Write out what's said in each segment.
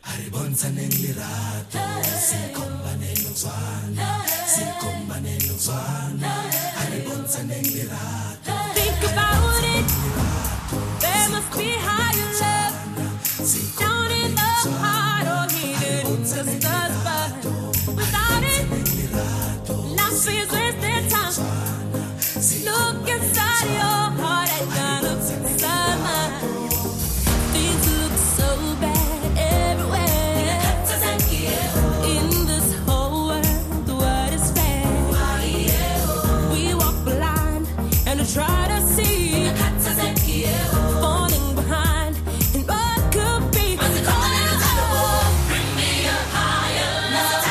Haribonsaneng lirato, sikombaneng uzwana, sikombaneng uzwana, haribonsaneng lirato. Think about it, there must be higher love, down in the heart or hidden in the stars, but without it, life is wasted time. Look inside your heart and I look inside mine. Things look so bad everywhere. In this whole world, what is fair? We walk blind and try to see, falling behind in what could be. Bring me a higher love.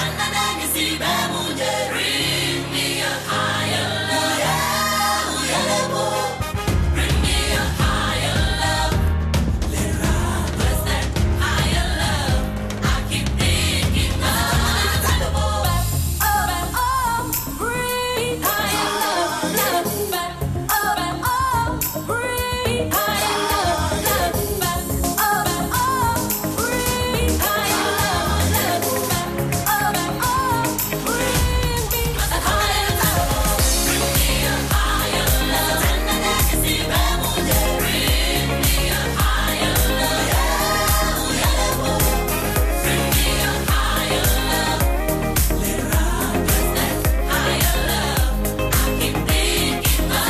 Bring me a higher love. Bring me a higher love. Where's that higher love? I keep thinking of. Bring higher love. Bring higher love. Bring higher love. Bring me a higher love. Bring me a higher love. Bring me a higher love. Bring me a higher love. Where's that higher love? I keep thinking of.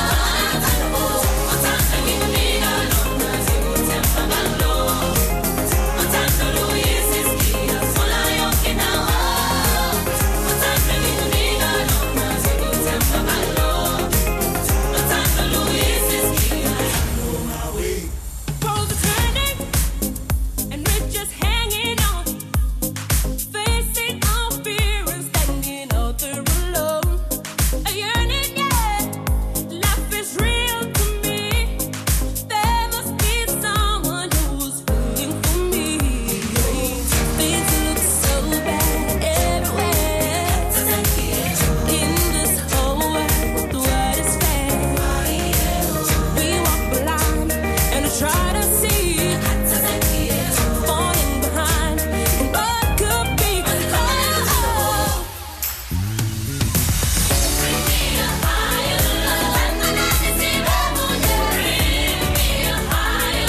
Poles are turning, and we're just hanging on, facing our fear and standing out there alone. A yearning, yeah, life is real to me. There must be someone who's feeling for me. Things look so bad everywhere. In this whole world, what is fair? We walk blind and try to see, falling behind in what could be. Bring me a higher love. Bring me a higher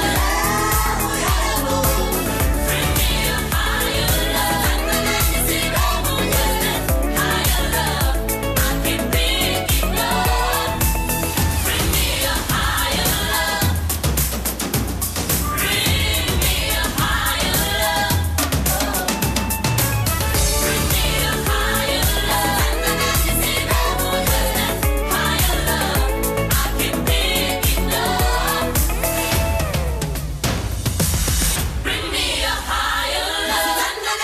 love. Bring me a higher love. Higher love. I keep thinking of. Bring me a higher love. Bring me a higher love. Bring me a higher love. Higher love. I keep thinking of. Bring me a higher love.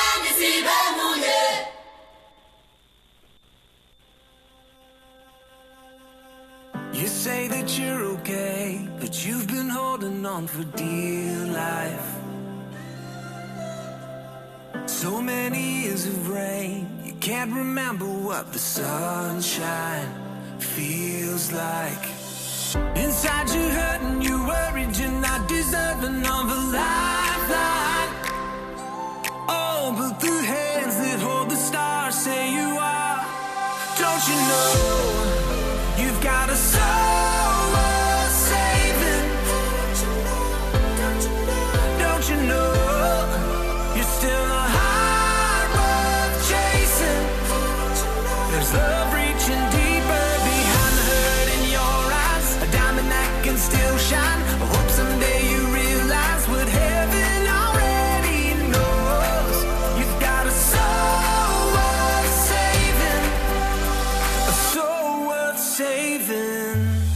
You say that you're okay, but you've been holding on for dear life. So many years of rain, you can't remember what the sunshine feels like. Inside you're hurting, you're worried, you're not deserving of a lifeline. Oh, but the hands that hold the stars say you are. Don't you know you've got a soul worth saving? Don't you know you're still a heart worth chasing? There's love reaching deeper behind the hurt in your eyes, a diamond that can still shine. I hope someday you realize what heaven already knows. You've got a soul worth saving, a soul worth saving.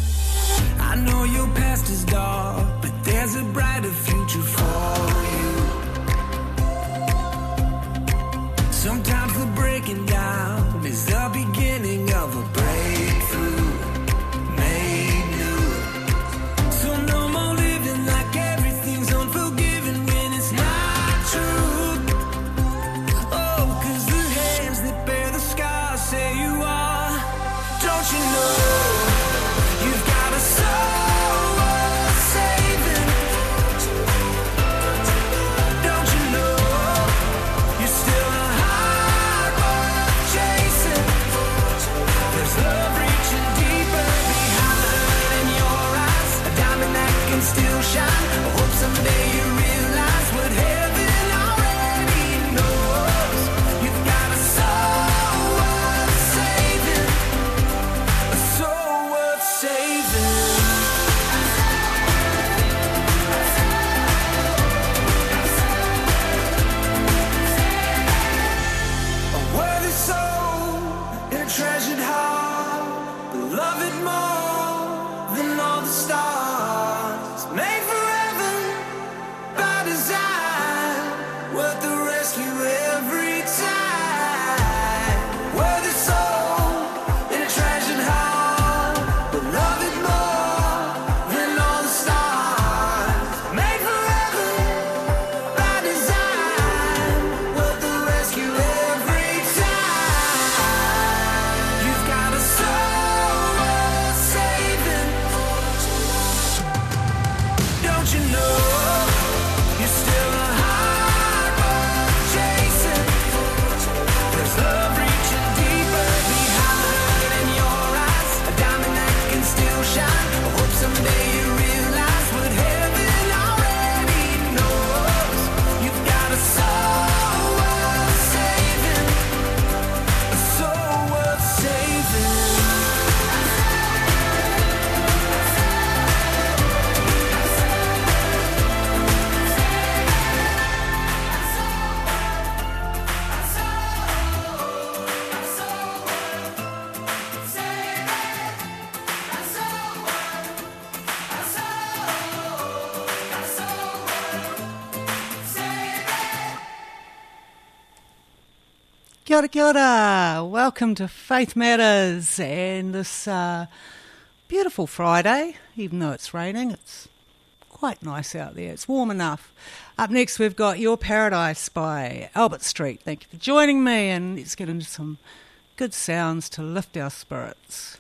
Kia ora, kia ora. Welcome to Faith Matters and this beautiful Friday, even though it's raining, it's quite nice out there. It's warm enough. Up next we've got Your Paradise by Albert Street. Thank you for joining me, and let's get into some good sounds to lift our spirits.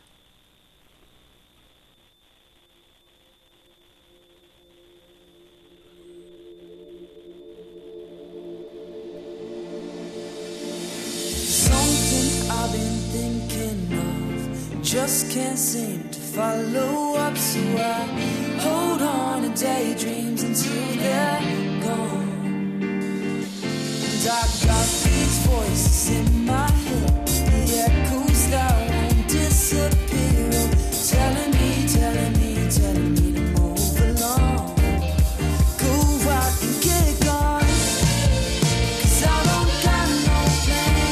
I've been thinking of, just can't seem to follow up, so I hold on to daydreams until they're gone. And I got these voices in my head, the echoes that won't disappear, telling me to move along. Go out and get gone, 'cause I don't got no plan.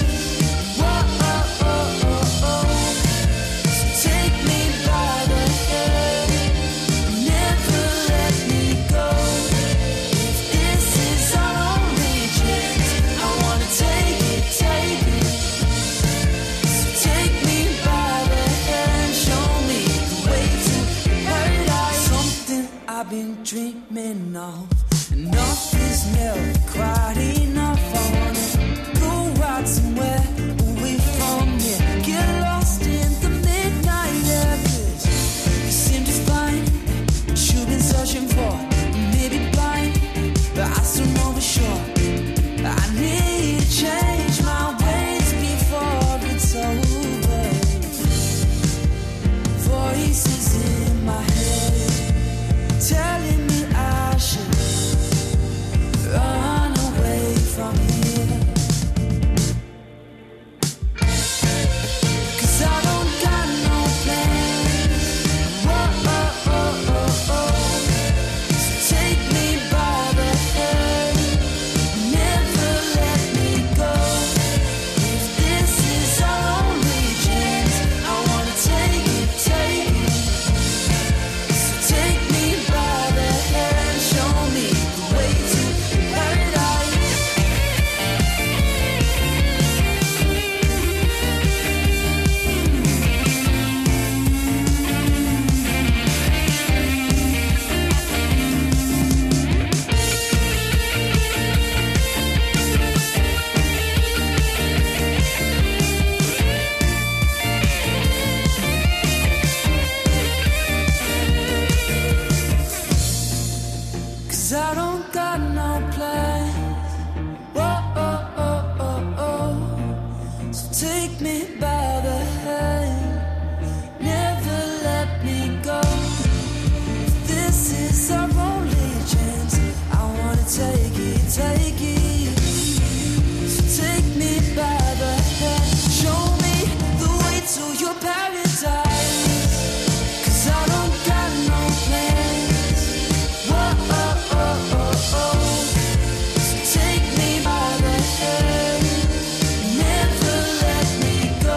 I've been dreaming of, enough is never quite enough. I wanna go out somewhere away from here, get lost in the midnight air, 'cause you seem to find what you've been searching for. Maybe blind, but I still know for sure I need to change my ways before it's over. Voices in my head telling me I should run away from here, 'cause I don't got no plans. So take me by the hand, never let me go. If this is our only chance, I wanna take it. So take me by the hand, show me the way to paradise. Cause I don't got no plans. So take me by the hand, never let me go. If this is our only chance, I wanna take it. So take me by the hand, show me the way to your paradise. 'Cause I don't got no plans. So take me by the hand, never let me go.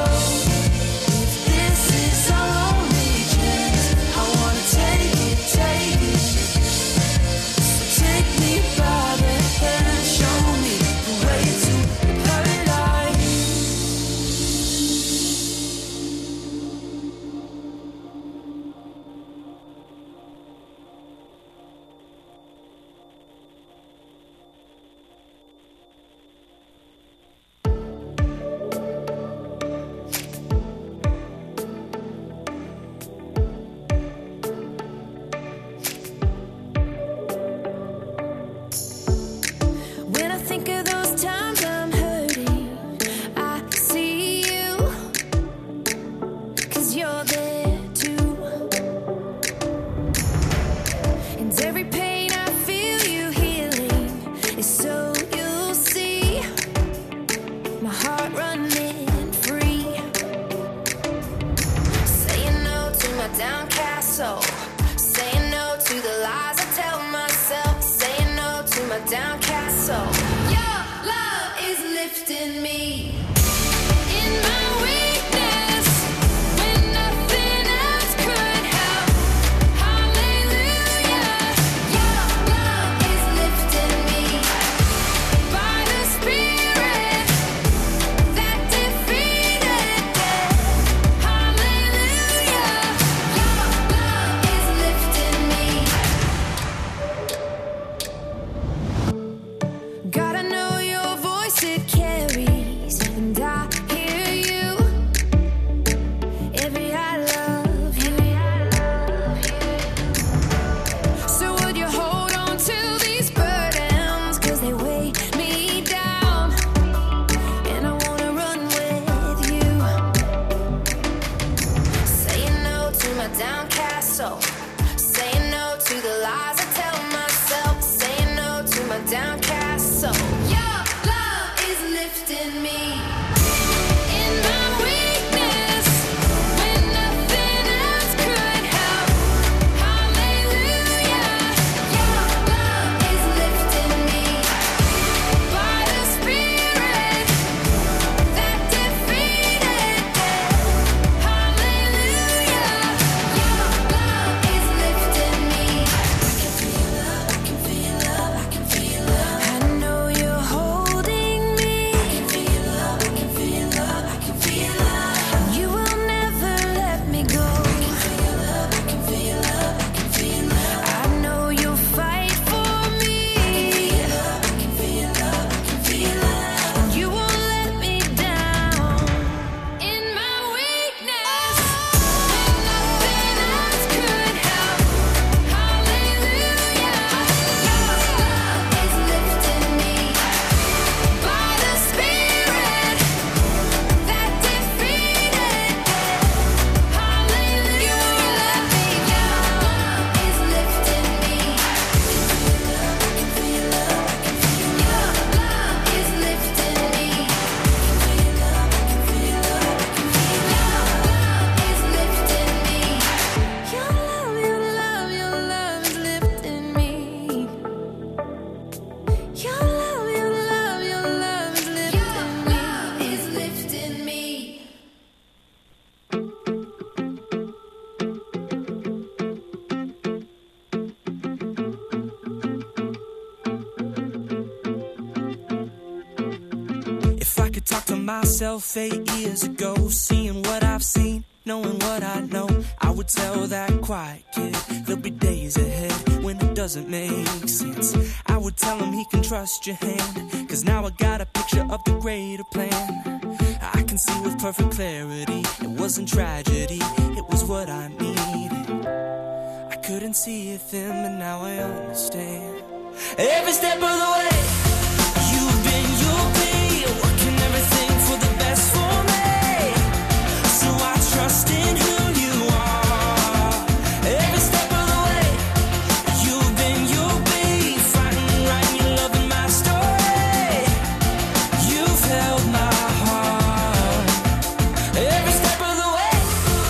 myself 8 years ago, seeing what I've seen, knowing what I know. I would tell that quiet kid there'll be days ahead when it doesn't make sense. I would tell him he can trust your hand, cause now I got a picture of the greater plan. I can see with perfect clarity, it wasn't tragedy, it was what I needed. I couldn't see it then, but now I understand. Every step of the way, you've been, you'll be, working everything for the best for me. So I trust in who you are. Every step of the way, you've been, you'll be, fighting right, you're loving my story. You've held my heart. Every step of the way,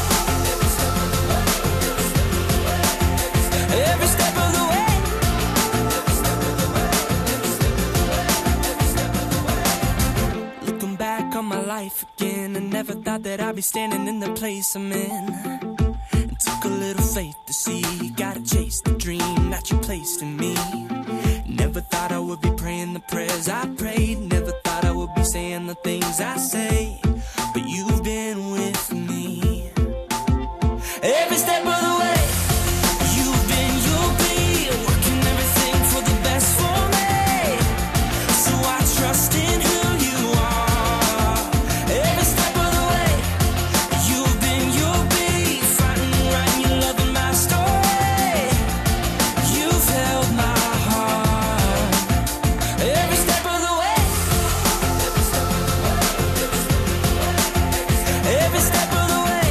every step of the way. Looking back on my life again, I never thought that I'd be standing in the place I'm in. It took a little faith to see, gotta chase the dream that you placed in me. Never thought I would be praying the prayers I prayed, never thought I would be saying the things I say, but you've been with me. Every step of the way, you've been, you'll be, working everything for the best for me. So I trust in who you are. Every step of the way, you've been, you'll be, fighting right, you're loving my story. You've held my heart. Every step of the way, every step of the way.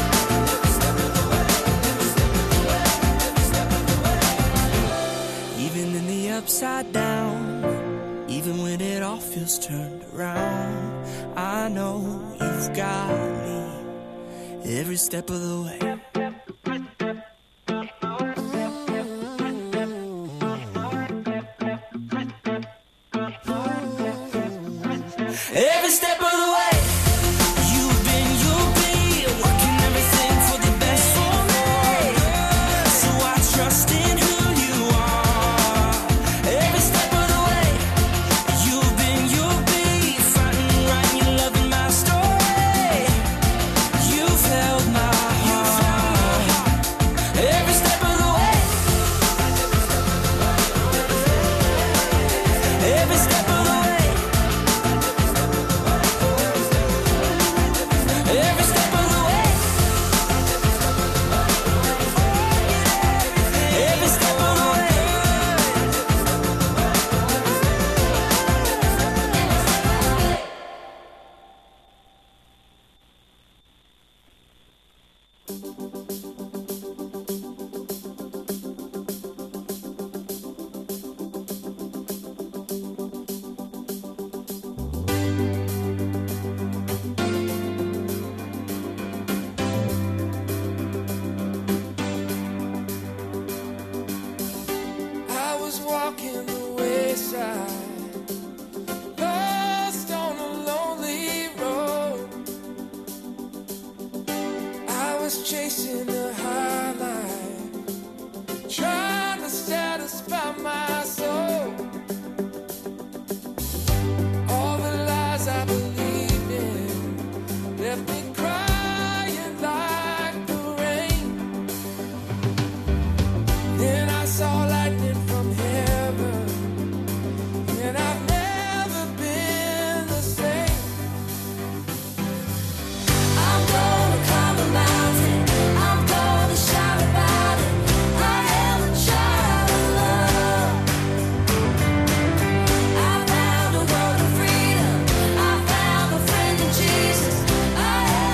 Even in the upside down, even when it all feels turned around, I know you've got me every step of the way. Every step of the way, you've been, you'll be, working everything for the best for me. So I trust in who you are. Every step of the way, you've been, you'll be, fighting right, you're loving my story. You've held my heart. Every step of the way, every step of the way. Every step of the way, every step of the way. I was walking the wayside, lost on a lonely road. I was chasing a high line, trying to satisfy my soul. All the lies I believed in left me crying like the rain. Then I saw lightning from heaven, and I've never been the same. I'm gonna climb a mountain. I'm gonna shout about it. I am a child of love. I found a world of freedom. I found a friend in Jesus. I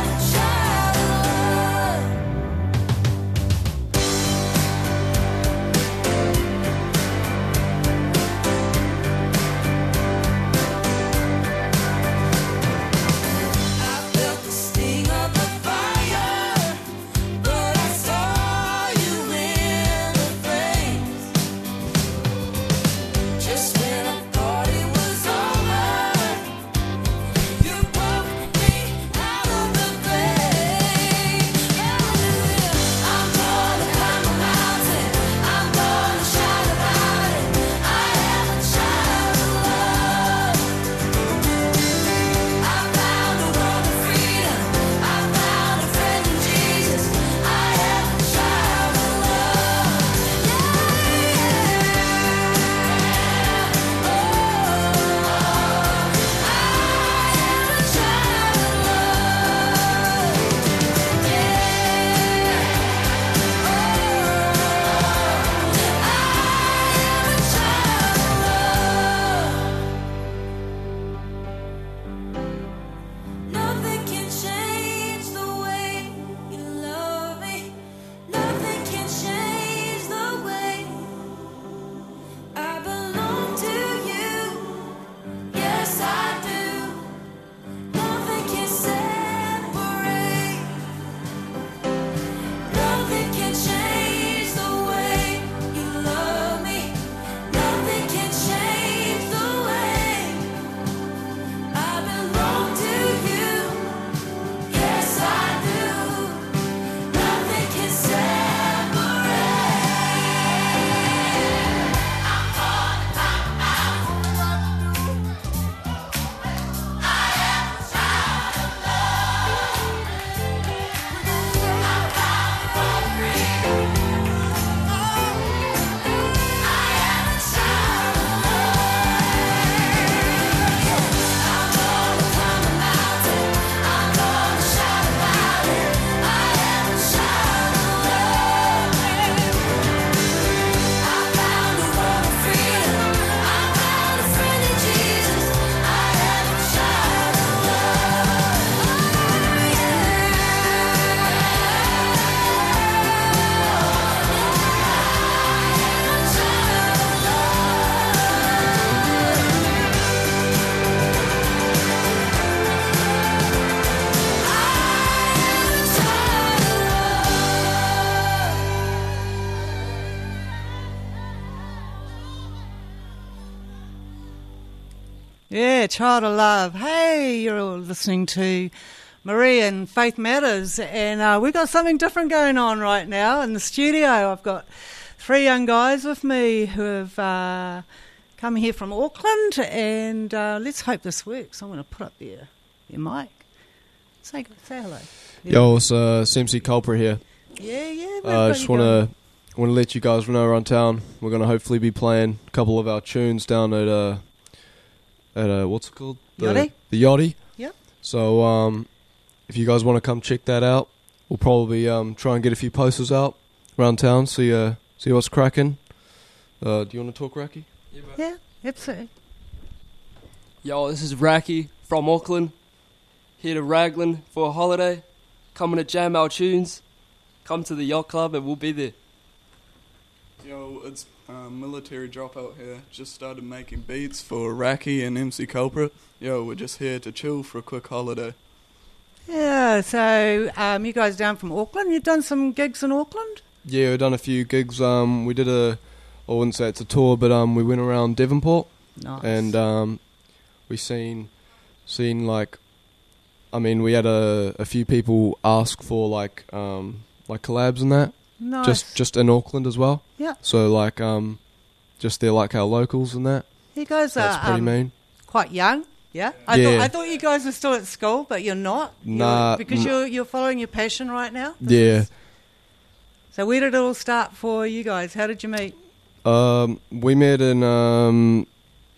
Yeah, Child of Love. Hey, you're all listening to Marie and Faith Matters, and we've got something different going on right now in the studio. I've got 3 young guys with me who have come here from Auckland, and let's hope this works. I'm going to put up your mic. Say hello. Yo, it's CMC Culprit here. Yeah. I just want to let you guys know around town. We're going to hopefully be playing a couple of our tunes down at what's it called? Yachty? The Yachty. Yep. So if you guys want to come check that out, we'll probably try and get a few posters out around town. See what's cracking. Do you want to talk, Raki? Yeah, absolutely. Yo, this is Raki from Auckland. Here to Raglan for a holiday. Coming to jam our tunes. Come to the yacht club and we'll be there. Yo, it's Military Dropout here. Just started making beats for Raki and MC Culprit. Yo, we're just here to chill for a quick holiday. Yeah, so you guys down from Auckland? You've done some gigs in Auckland? Yeah, we've done a few gigs. We did I wouldn't say it's a tour, but we went around Devonport. Nice. And we seen like, I mean, we had a few people ask for like collabs and that. Nice. Just in Auckland as well. Yeah. So like just they're like our locals and that. You guys That's are pretty mean. quite young. Yeah. Yeah. I thought you guys were still at school, but you're not. Nah. Because you're following your passion right now. Yeah. So where did it all start for you guys? How did you meet? We met in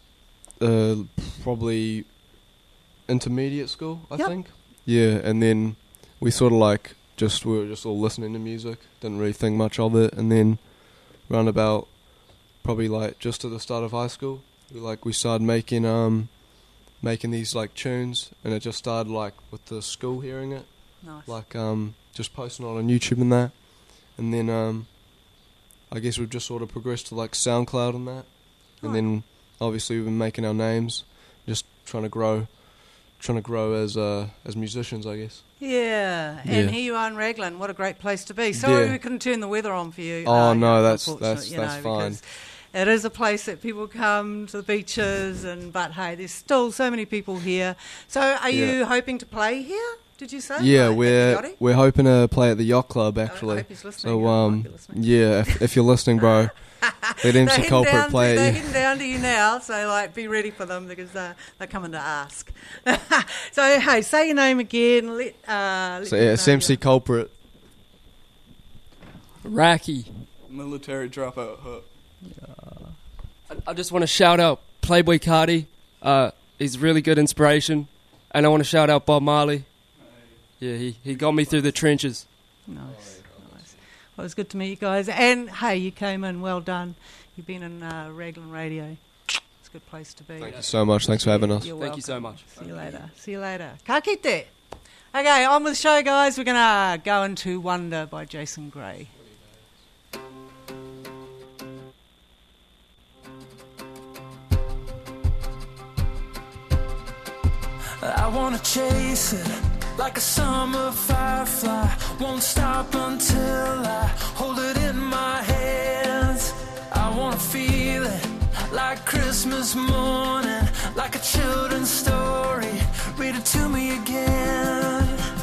probably intermediate school, I think. Yeah, and then we sort of like we were just all listening to music, didn't really think much of it, and then round about probably like just at the start of high school, we started making these like tunes, and it just started like with the school hearing it, Nice. just posting it on YouTube and that, and then I guess we've just sort of progressed to like SoundCloud and that, and then obviously we've been making our names, just trying to grow as musicians, I guess. Yeah, and Yeah. here you are in Raglan. What a great place to be. Sorry Yeah. we couldn't turn the weather on for you. Oh, no, that's unfortunate, fine. because it is a place that people come to the beaches, but hey, there's still so many people here. So are you hoping to play here? Did you say? Yeah, Like, at the Yachty? we're hoping to play at the yacht club I actually. hope he's listening. So I might be listening. yeah, if you're listening, bro, let MC Culprit play They're at you. heading down to you now, so like be ready for them because they're coming to ask. So hey, say your name again. Let So yeah, it's MC Culprit. Raki. Military Dropout Hook. I just want to shout out Playboy Cardi. He's really good inspiration. And I want to shout out Bob Marley. Yeah, he got me through the trenches. Nice. Well, it's good to meet you guys. And hey, you came in. Well done. You've been in Raglan Radio. It's a good place to be. Thank you so much. Thanks for having us. You're Thank you so welcome. much. See you later. Ka kite. Okay, on with the show, guys. We're going to go into Wonder by Jason Gray. I wanna chase it like a summer firefly. Won't stop until I hold it in my hands. I wanna feel it like Christmas morning, like a children's story. Read it to me again.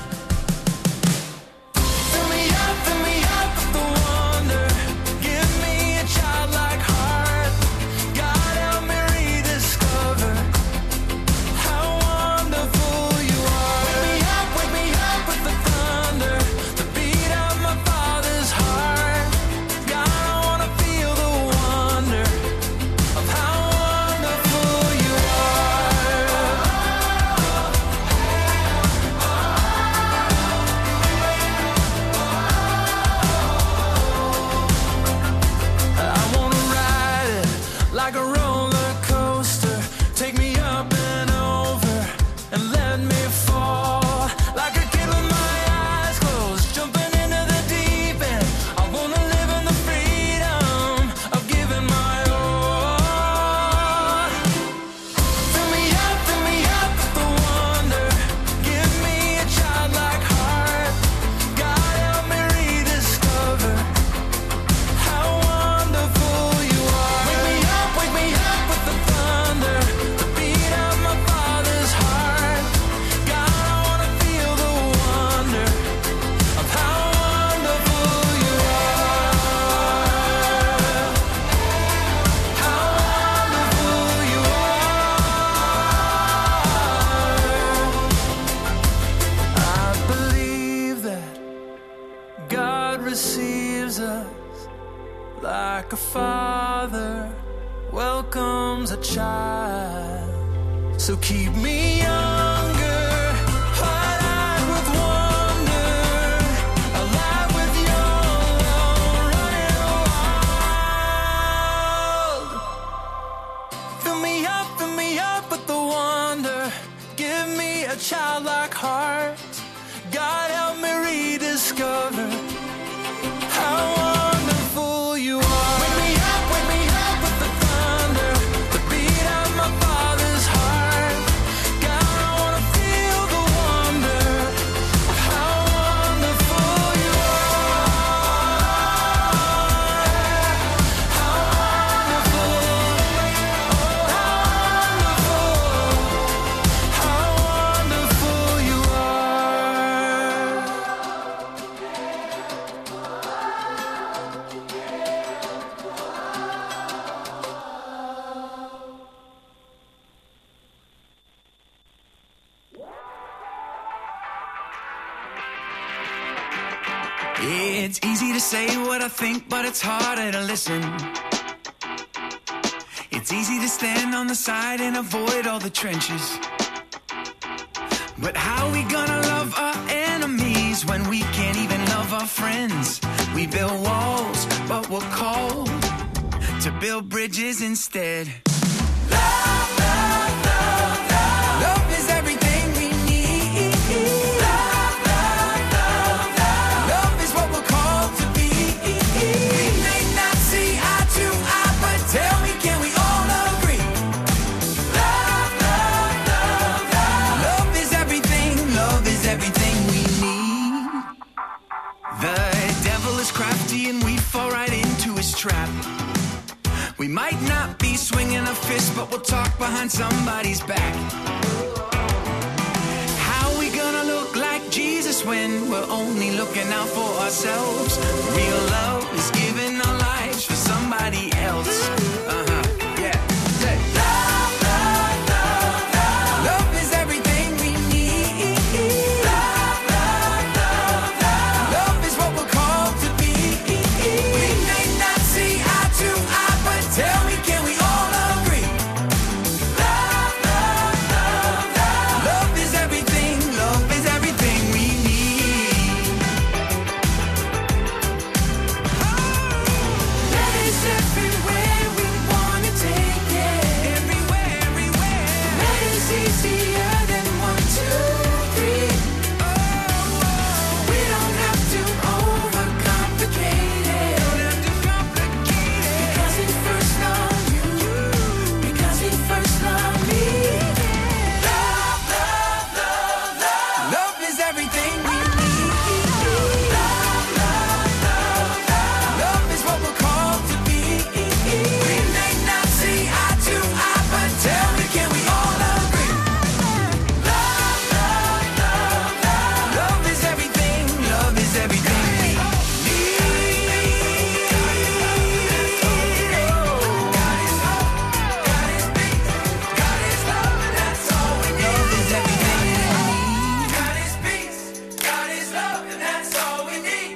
Fill me up with the wonder. Give me a childlike heart. God, help me rediscover how wonderful you are. Wake me up with the thunder, the beat of my father's heart. God, I wanna feel the wonder of how wonderful you are. like a father welcomes a child. So keep me younger, wide-eyed with wonder, alive with your love, running wild. Fill me up with the wonder. Give me a childlike heart. God help me rediscover how wonderful you are. Wake me up with the thunder, the beat of my Father's heart. God, I wanna feel the wonder of how wonderful you are. How wonderful, how wonderful you are. It's easy to say what I think, but it's harder to listen. It's easy to stand on the side and avoid all the trenches. But how we gonna love our enemies when we can't even love our friends? We build walls, but we're called to build bridges instead. Love, love, love, love. Love is everything we need. Love, love, love, love. Love is what we're called to be. We may not see eye to eye, but tell me, can we all agree? Love, love, love, love. Love is everything we need. The devil is crafty and we fall right into his trap. We might not be swinging a fist, but we'll talk behind somebody's back. How we gonna look like Jesus when we're only looking out for ourselves? Real love is giving our lives for somebody else. Yeah. Say, love, love, love, love. Love is everything we need. Love, love, love, love. Love is what we're called to be. We may not see eye to eye, but tell me, can we all agree? Love, love, love, love. Love is everything we need. Love is everywhere we wanna take it. Everywhere, everywhere. Love is easier than 1, 2, 3. We don't have to overcomplicate it. Because he first loved you. Because he first loved me. Love, love, love, love. Love is everything we need. Love, love, love, love. Love is what we're called to be. We may not see eye to eye, but tell me, can we all agree? Love, love, love, love. Love is everything we need. God is love, God is peace, God is love, and that's all we need. Love is everything we need. God is peace, God is love, and that's all we need.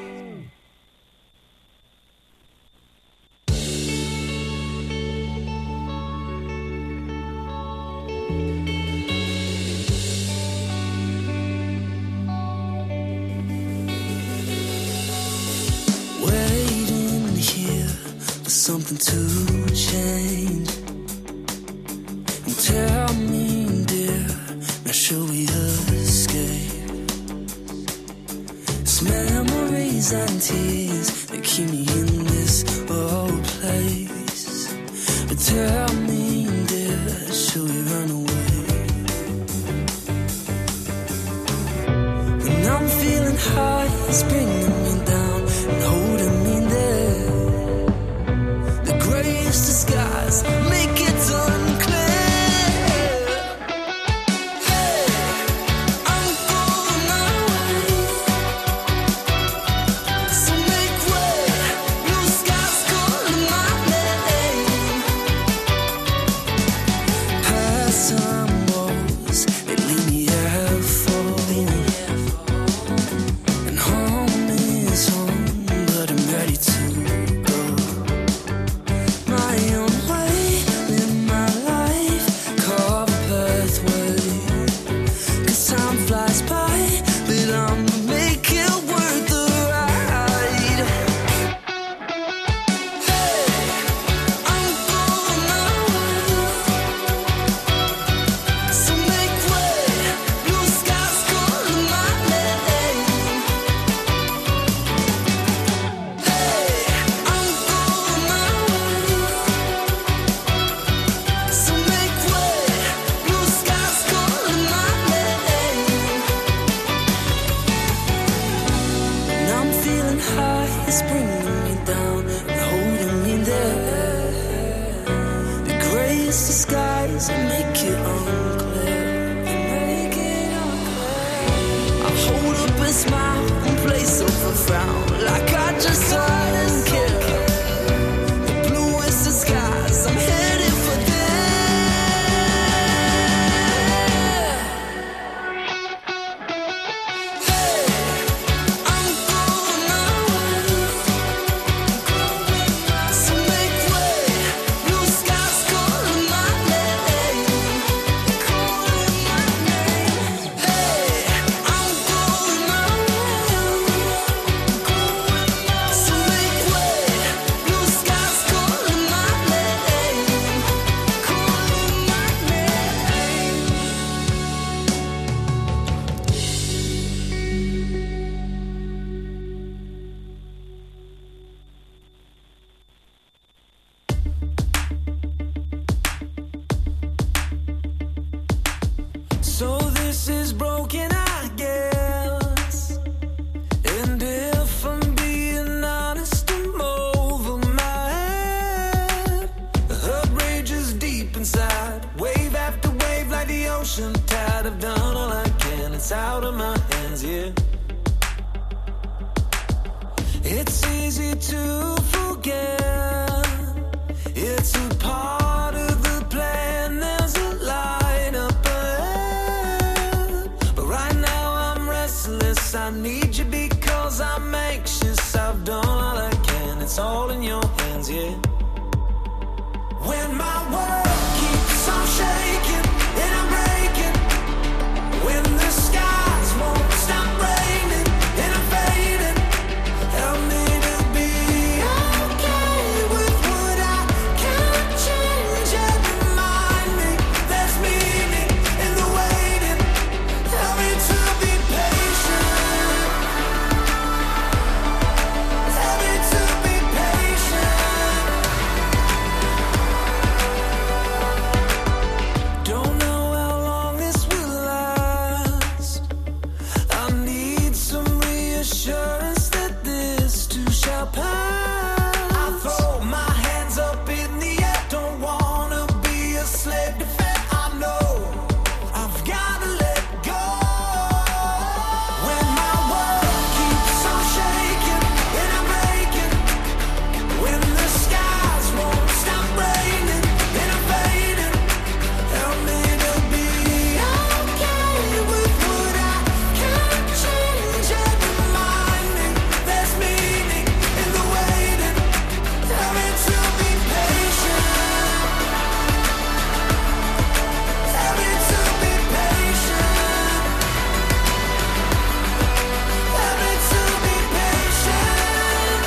Waiting here for something to change. And tell me, dear, now shall we escape? It's memories and tears that keep me in this old place. But tell me, dear, shall we run away? When I'm feeling high, it's bringing me down and holding me there. The grayest skies make it unclear. Hey, I'm going my way. So make way, blue skies calling my name. Past some walls, they leave me half falling. And home is home, but I'm ready to go. feeling high is bringing me down and holding me there. The grayest of skies make it unclear. I hold up a smile and place up a frown, like I just didn't care. The bluest of skies, I'm headed for So this is broken, I guess. And if I'm being honest, I'm over my head. The hurt rages deep inside, wave after wave, like the ocean tide. I've done all I can, it's out of my hands, yeah. It's easy to forget, it's a part of the plan. There's a light up ahead, but right now I'm restless. I need you because I'm anxious. I've done all I can, it's all in your hands, yeah. When my world keeps on shaking and I'm breaking, when the skies won't stop raining and I'm fading, help me to be okay with what I can't change and remind me there's meaning in the waiting. Help me to be patient. Help me to be patient. Don't know how long this will last. I need some reassurance that this too shall pass. I throw my hands up in the air, don't wanna be a slave to fear. I know I've gotta let go. When my world keeps on shaking and I'm breaking, when the skies won't stop raining and I'm fading, help me to be okay with what I can't change and remind me there's meaning in the waiting. Help me to be patient. Help me to be patient. Help me to be patient.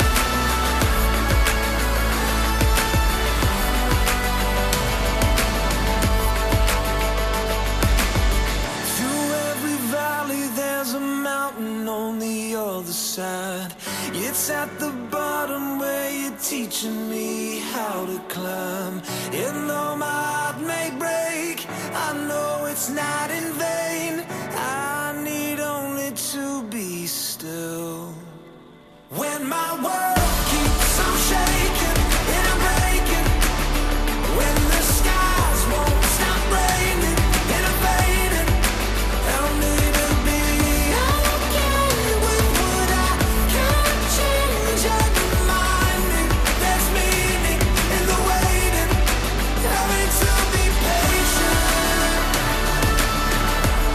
Through every valley there's a mountain on the other side. It's at the bottom where you're teaching me how to climb. And though my heart may break, I know it's not in vain. I need only to be still. When my world keeps on shaking and I'm breaking, when the skies won't stop raining and I'm fading, help me to be okay with what I can't change and remind me there's meaning in the waiting. Help me to be patient.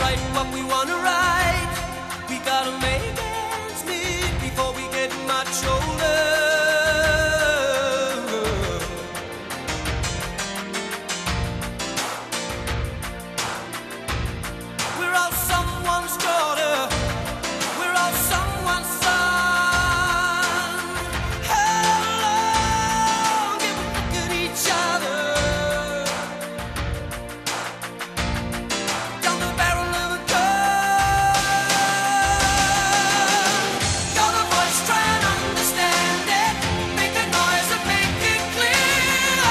write what we wanna write. We gotta make ends meet before we get much older. We're all someone's daughter. We're all someone's son. How long can we look at each other down the barrel of a gun? Got a voice, try and understand it. Make a noise and make it clear.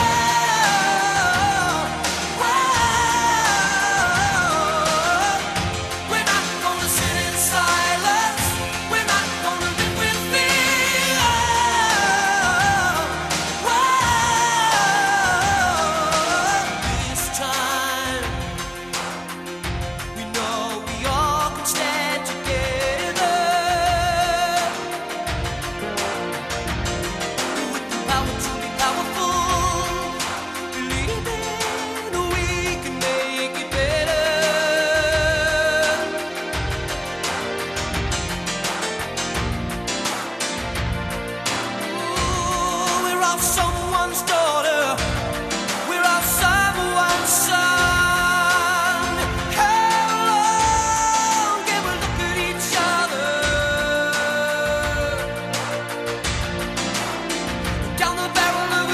We're not gonna sit in silence. We're not gonna live with fear. This time, we know we all can stand together. With the power to be powerful, believing we can make it better. Ooh, we're all someone's daughter. We're all someone's son. How long can we look at each other down the barrel of a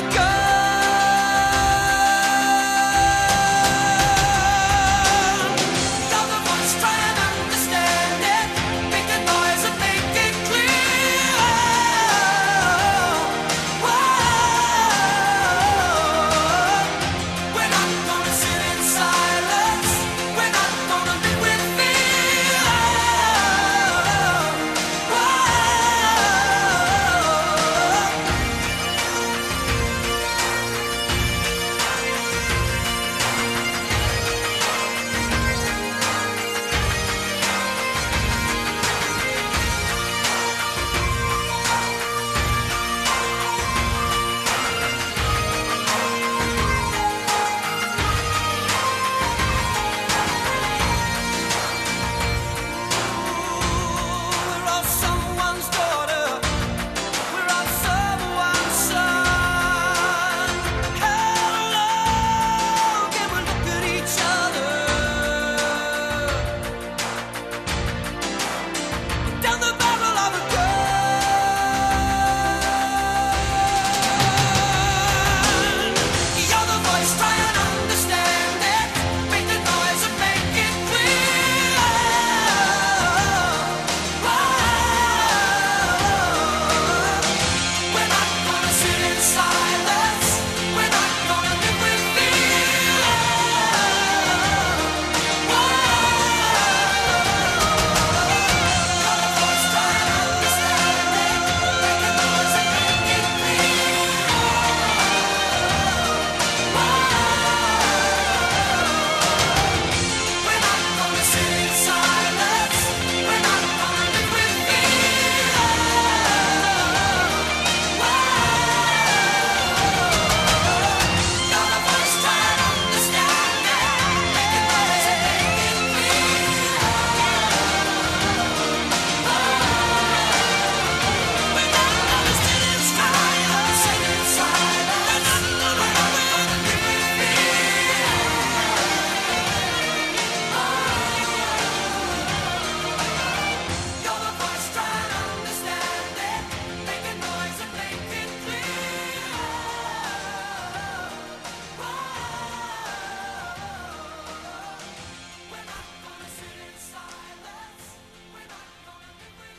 gun? Got the voice, try and understand it. Make a noise and make it clear. We're not gonna sit in silence. We're not gonna live with fear. We're all someone's daughter. We're all someone's son. How long can we look at each other down the barrel of a gun? You're the voice, try and understand it. Make the noise and make it clear. We're not gonna sit in silence. We're not gonna live with fear. You're the voice, try and understand it. Make the noise and make it clear. We're not gonna sit in silence. We're not gonna live with fear. You're the voice, try and understand it. Make a noise and make it clear. We're not gonna sit in silence. Sit in silence. We're not gonna live with fear. You're the voice, try and understand it. Make a noise and make it clear. We're not gonna sit in silence. We're not gonna live with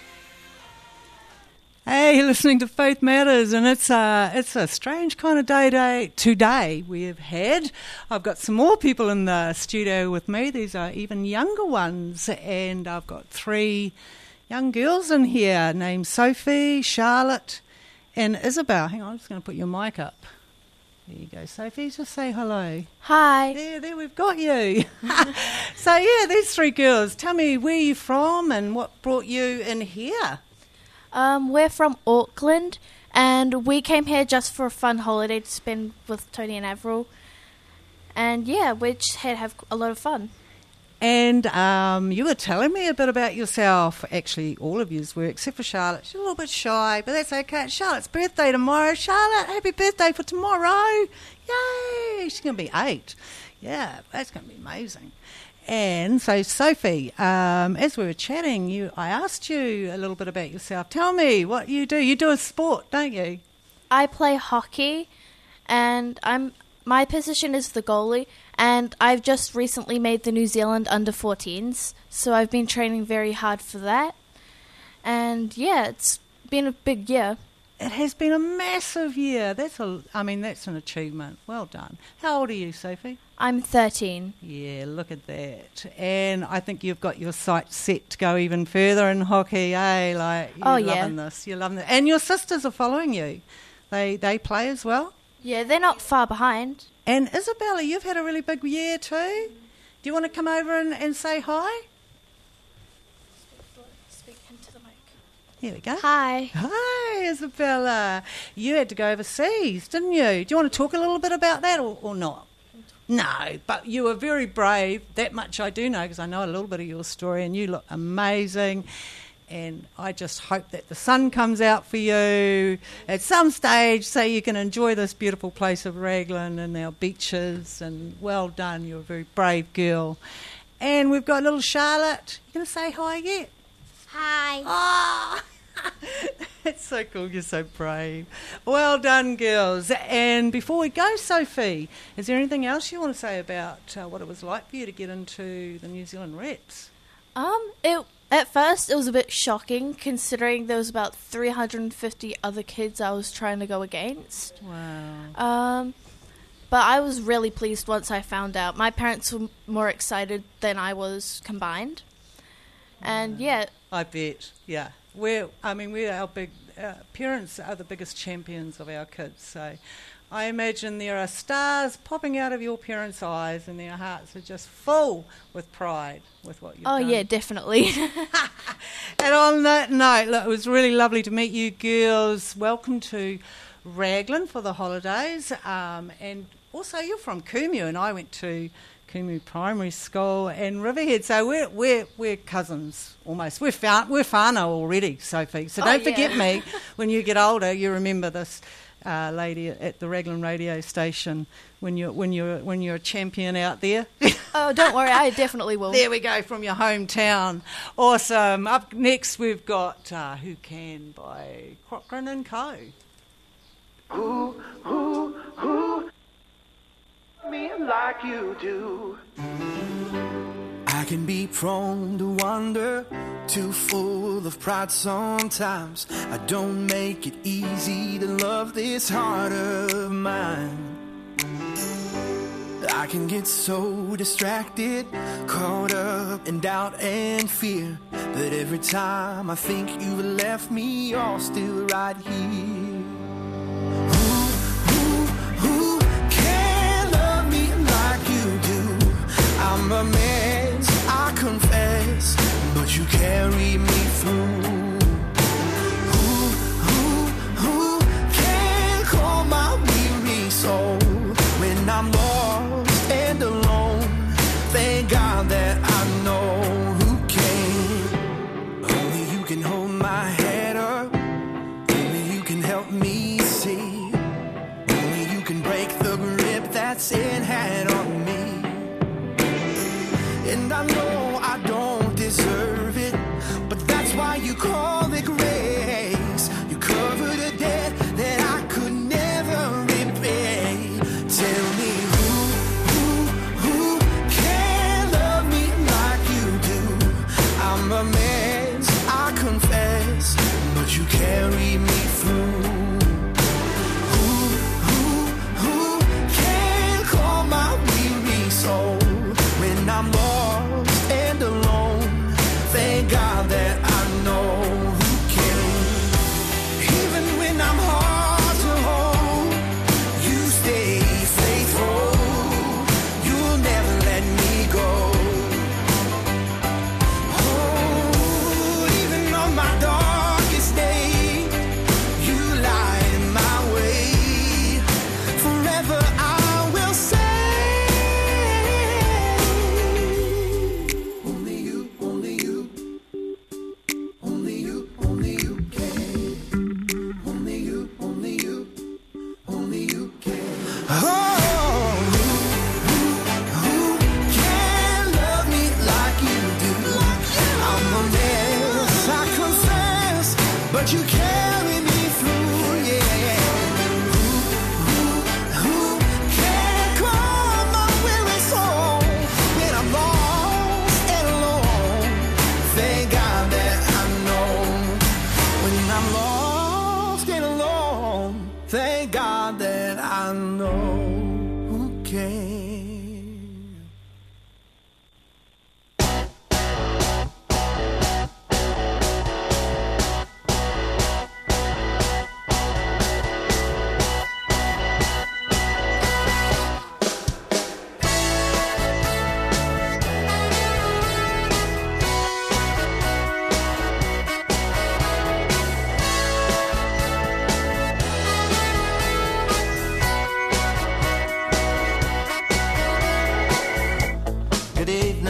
fear. Hey, you're listening to Faith Matters, and it's a strange kind of day today we have had. I've got some more people in the studio with me. These are even younger ones, and I've got 3 young girls in here named Sophie, Charlotte, and Isabel. Hang on, I'm just going to put your mic up. There you go, Sophie. Just say hello. Hi. There, we've got you. So, yeah, these 3 girls. Tell me where you're from and what brought you in here. We're from Auckland, and we came here just for a fun holiday to spend with Tony and Avril. And yeah, we just have a lot of fun. And you were telling me a bit about yourself. Actually, all of yous were, except for Charlotte. She's a little bit shy, but that's okay. It's Charlotte's birthday tomorrow. Charlotte, happy birthday for tomorrow. Yay! She's going to be 8. Yeah, that's going to be amazing. And so, Sophie, as we were chatting, I asked you a little bit about yourself. Tell me what you do. You do a sport, don't you? I play hockey, and my position is the goalie, and I've just recently made the New Zealand under-14s, so I've been training very hard for that. And yeah, it's been a big year. It has been a massive year. That's an achievement. Well done. How old are you, Sophie? I'm 13. Yeah, look at that. And I think you've got your sights set to go even further in hockey, eh? Like, you're loving this. You're loving it. And your sisters are following you. They play as well? Yeah, they're not far behind. And Isabella, you've had a really big year too. Do you want to come over and say hi? Speak into the mic. Here we go. Hi. Hi, Isabella. You had to go overseas, didn't you? Do you want to talk a little bit about that or not? No, but you were very brave. That much I do know because I know a little bit of your story and you look amazing. And I just hope that the sun comes out for you at some stage so you can enjoy this beautiful place of Raglan and our beaches. And well done, you're a very brave girl. And we've got little Charlotte. You going to say hi yet? Hi. Oh, that's so cool. You're so brave. Well done, girls. And before we go, Sophie, is there anything else you want to say about what it was like for you to get into the New Zealand Reps? At first, it was a bit shocking, considering there was about 350 other kids I was trying to go against. Wow. But I was really pleased once I found out. My parents were more excited than I was combined. And yeah. I bet, yeah. Our parents are the biggest champions of our kids, so I imagine there are stars popping out of your parents' eyes and their hearts are just full with pride with what you've done. Oh, yeah, definitely. And on that note, look, it was really lovely to meet you girls. Welcome to Raglan for the holidays. And also, you're from Kumu, and I went to Kumu Primary School and Riverhead, so we're cousins almost. We're whānau already, Sophie. So don't forget me when you get older. You remember this lady at the Raglan radio station when you're a champion out there. Oh, don't worry, I definitely will. There we go, from your hometown. Awesome. Up next we've got Who Can by Cochrane and Co. Who me like you do. I can be prone to wonder, too full of pride sometimes. I don't make it easy to love this heart of mine. I can get so distracted, caught up in doubt and fear, but every time I think you've left me, you're still right here. Who can love me like you do? I'm a mess, I confess, but you carry me through. Who can calm my weary soul when I'm lost and alone? Thank God that I know who can. Only you can hold my head up. Only you can help me see. Only you can break the grip that sin had on me. And I know I don't deserve it, but that's why you call it grace. You covered a debt that I could never repay. Tell me who can love me like you do? I'm a mess, I confess, but you carry me through. Who can calm my weary soul when I'm lost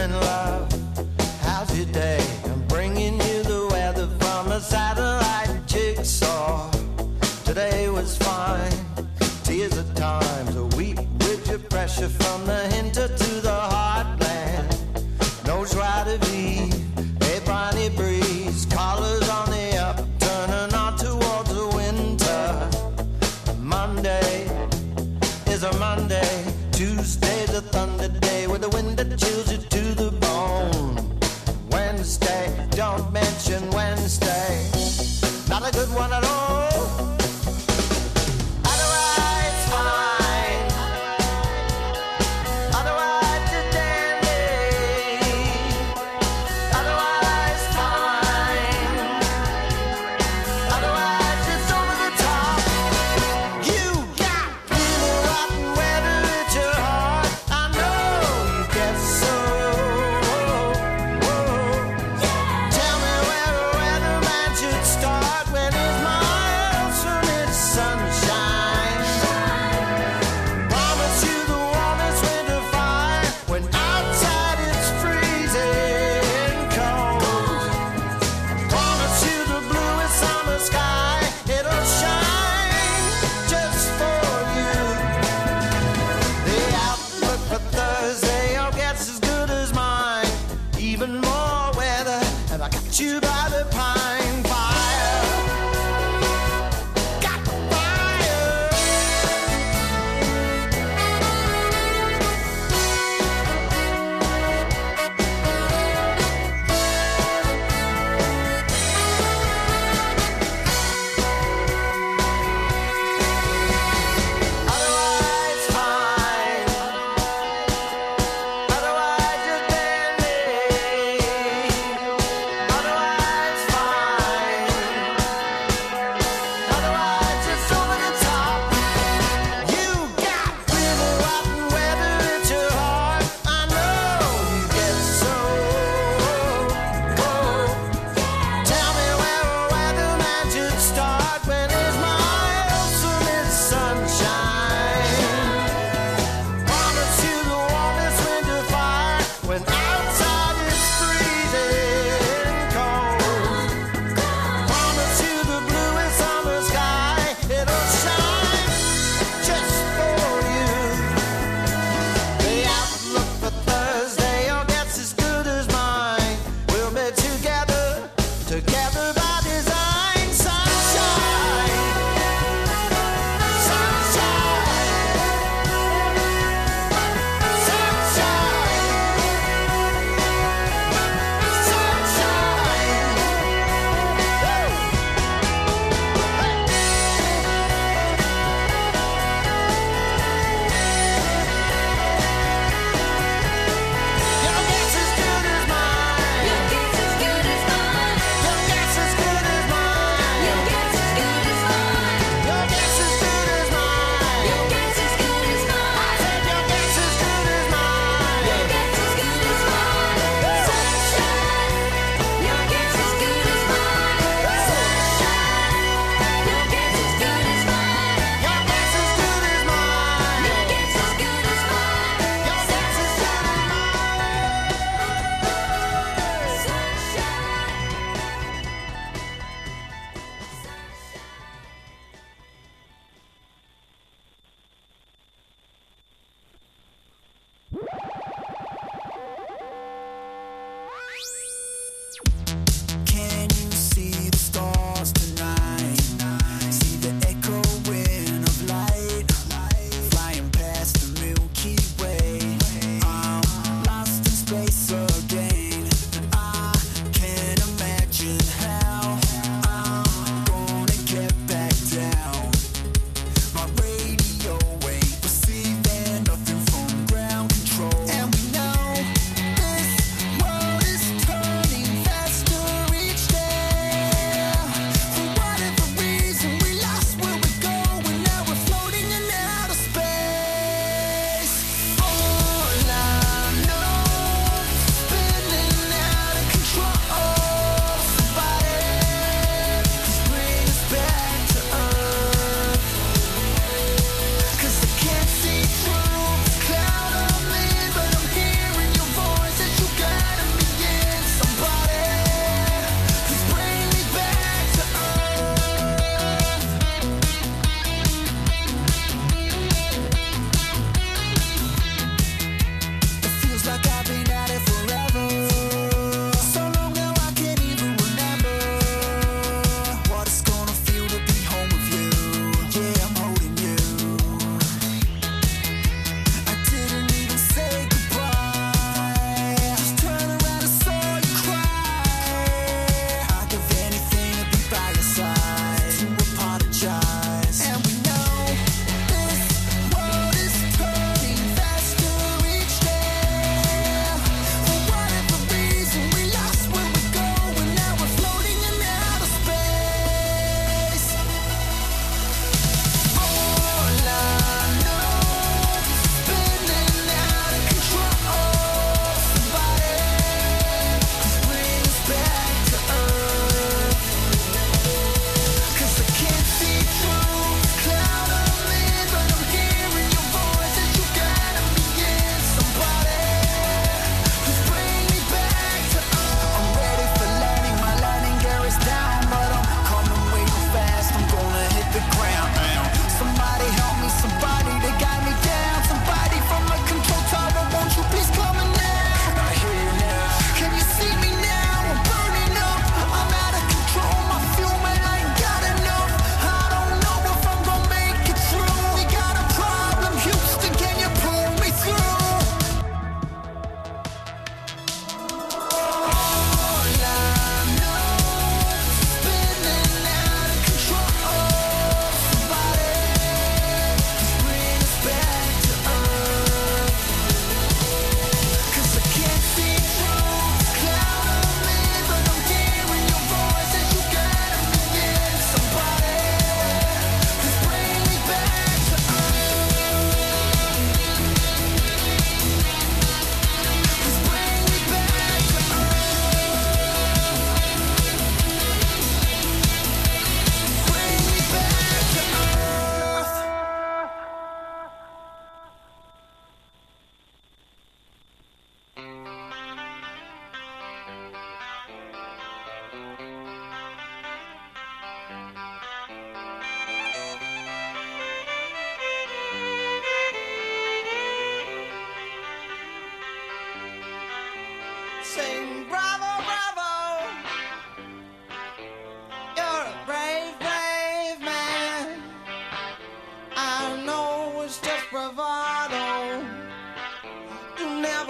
evening, love. How's your day? I'm bringing you the weather from a satellite jigsaw. Today was fine. Tears at times, a week with your pressure from the hinter to the heartland. No joie de vivre, a briny breeze, collars on the up, turning on towards the winter. Monday is a Monday, Tuesday's a thunder day with a wind that chills you to the bone. Wednesday, don't mention Wednesday, not a good one at all. Otherwise fine, otherwise just dandy, otherwise fine, otherwise just over the top. You got really rotten weather at your heart. I know you guess so. Tell me where a weatherman should start when his miles from his sunshine. Promise you the warmest winter fire when outside it's freezing cold. Promise you the bluest summer sky, it'll shine just for you. The outlook for Thursday, your guess as good as mine. Even more weather, and I got you by the pine fire. Got the fire. Otherwise fine, otherwise just dandy, otherwise fine,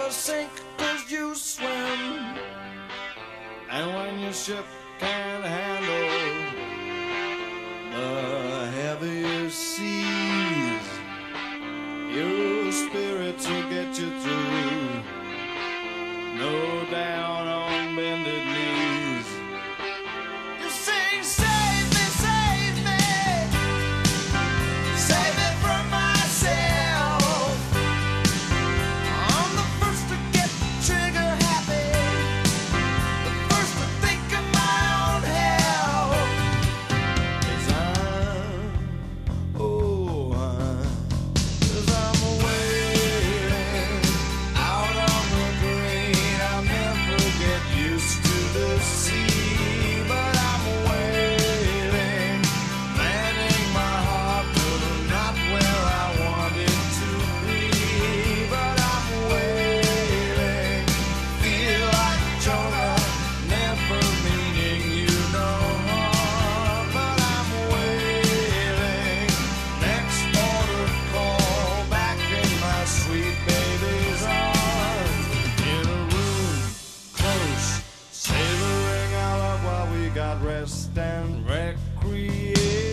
gotta sink 'cause you swim. And when your ship can't handle the heavier seas, your spirits will get you through. No down on bended knees. You sing, save me, save me. Save me from myself. I'm the first to get trigger happy, the first to think of my own hell. 'Cause I'm waiting out on the green. I'll never get used to the sea, but I'm waiting, manning my heart, but not where I want it to be. But I'm waiting, feel like Jonah, never meaning you no harm. But I'm waiting, next order call, back in my sweet baby's arms, in a room close, savoring our love while we got rest and recreation.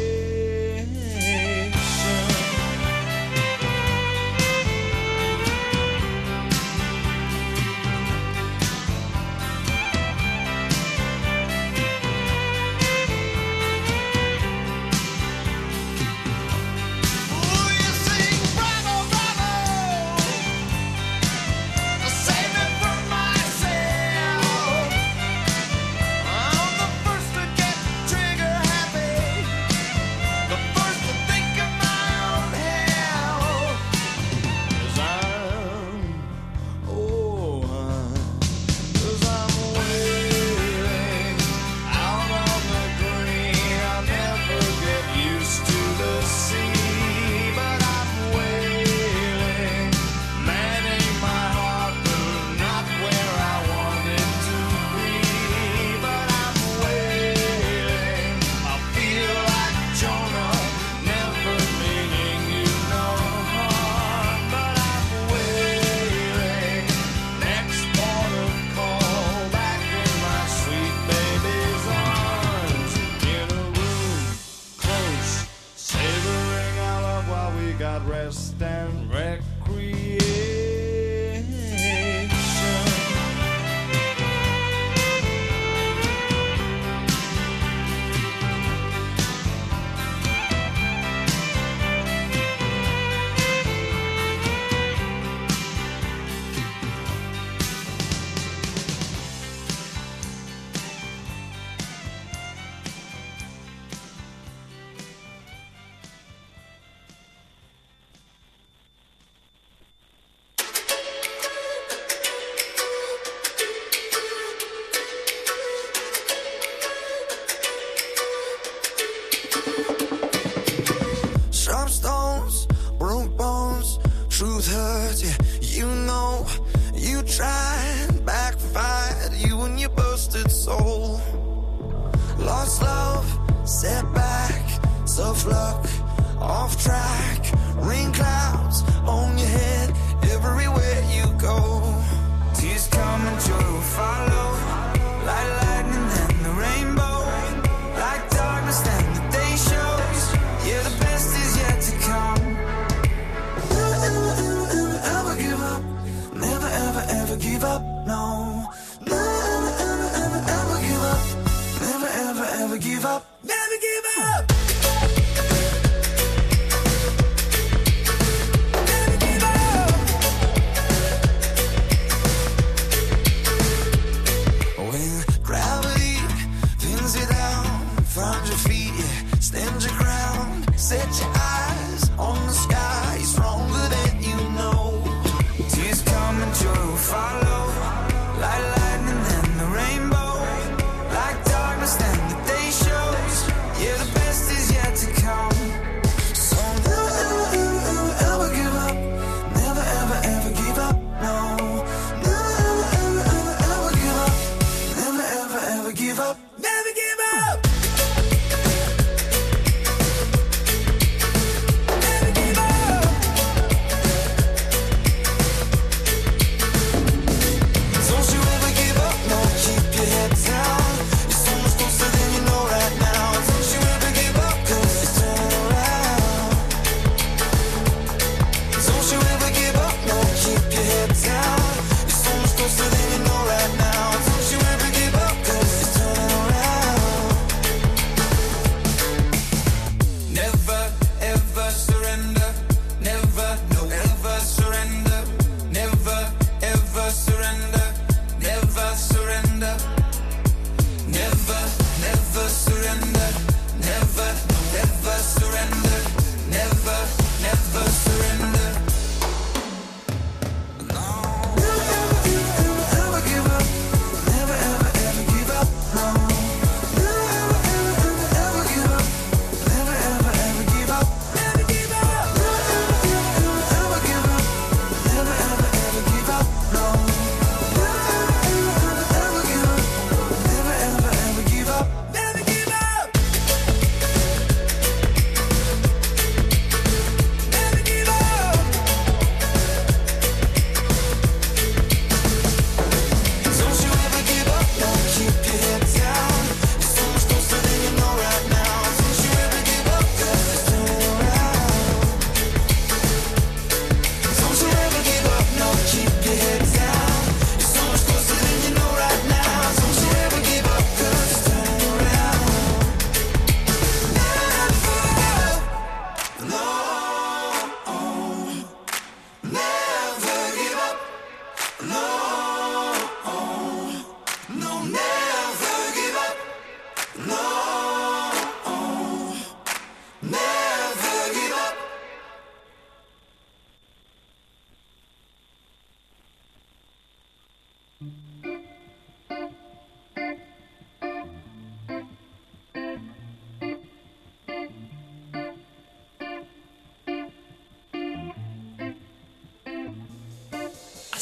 Ooh, you sing bravo, bravo. Save me from myself. I'm the first to get trigger happy, the first to think of my own hell. 'Cause I'm waiting out on the green. I'll never get used to the sea, but I'm waiting, manning my heart, but not where I want it to be. But I'm waiting, I feel like Jonah, never meaning you no harm. But I'm waiting, next port of call, back in my sweet baby's arms, in a room close, savoring our love while we got rest and recreation. Sharp stones, broke bones, truth hurts, yeah, you know. You tried, backfired, you and your busted soul. Lost love, setback, tough luck, off track. Rain clouds on your head, everywhere you go. Tears come and joy will follow, like lightning and the rainbow, like darkness and the day shows. Yeah, the best is yet to come. Never ever ever give up. Never ever ever give up. No. Never ever ever give up. Never ever ever give up. Never give up. Never give up. When gravity pins you down, find your feet, yeah, stand your ground, set your eyes on the sky, stronger than you know. Tears come and joy will follow, like lightning and the rainbow, like darkness and the day shows. Yeah, the best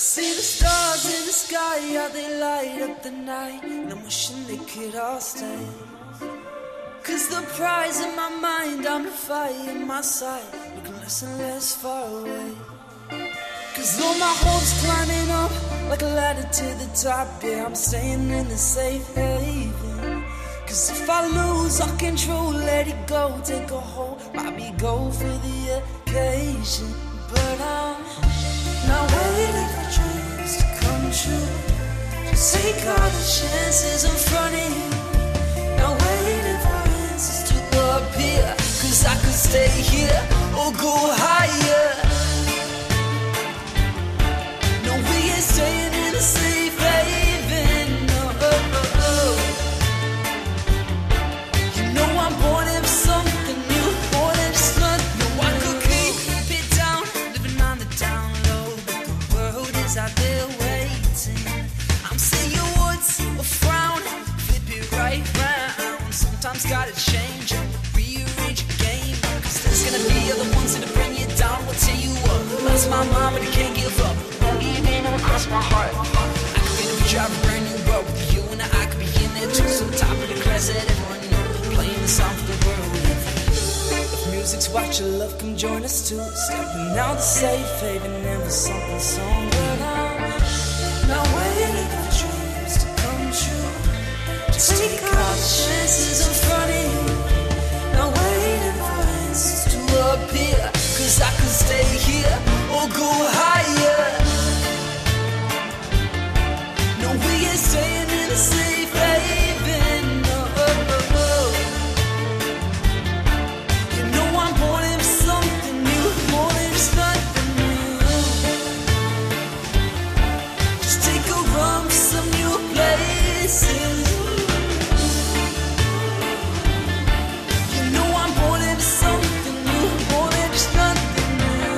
See the stars in the sky, how they light up the night, and I'm wishing they could all stay. Cause the prize in my mind, I'm the fire in my sight, looking less and less far away. Cause though my hopes climbing up like a ladder to the top, yeah, I'm staying in the safe haven. Cause if I lose all control, let it go, take a hold, I'll be go for the occasion. But I'm not waiting for dreams to come true, just take all the chances in front of you. Not waiting for answers to appear, cause I could stay here or go higher. No, we ain't staying in a safe haven, no. You know I'm born in something new, more than just nothing. No, I could keep it down, living on the down low, but the world is out there waiting. I'm saying words or frown, flip it right round. Sometimes gotta change and rearrange your game, cause there's gonna be other ones that'll bring you down. We'll tell you what, lost my mind but I can't give up. Won't give in or cross my heart. I could be the drive a brand new road with you, and I could be in there too. So top of the class that everyone knows, playing the song for the world. If music's what you love, come join us too. Stepping out the safe haven, never something song. But I'm not waiting for dreams to come true, just take all the chances in front of you. Not waiting for answers to appear, cause I could stay here or go higher. No, we ain't staying in a safe haven, no. You know I'm born in something new, more than just nothing new. Just take a run for some new places. You know I'm born into something new, more than just nothing new.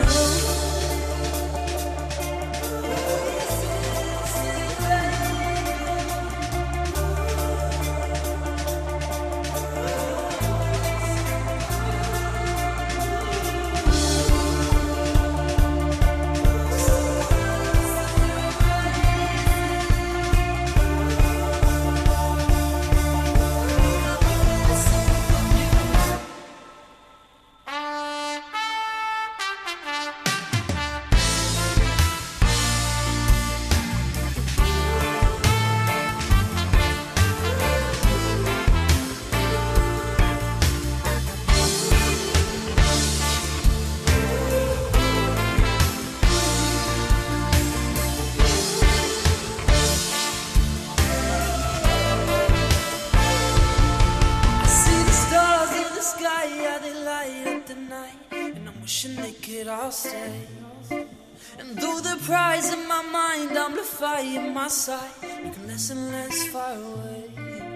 I see the stars in the sky, how they light up the night, and I'm wishing they could all stay. And though the prize in my mind, I'm the fire in my sight, looking less and less far away.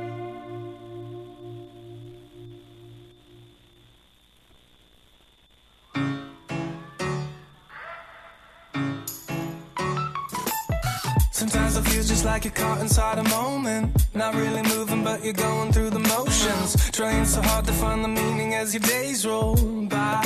Sometimes I feel just like you're caught inside a moment, not really moving but you're going through the motions, trying so hard to find the meaning as your days roll by.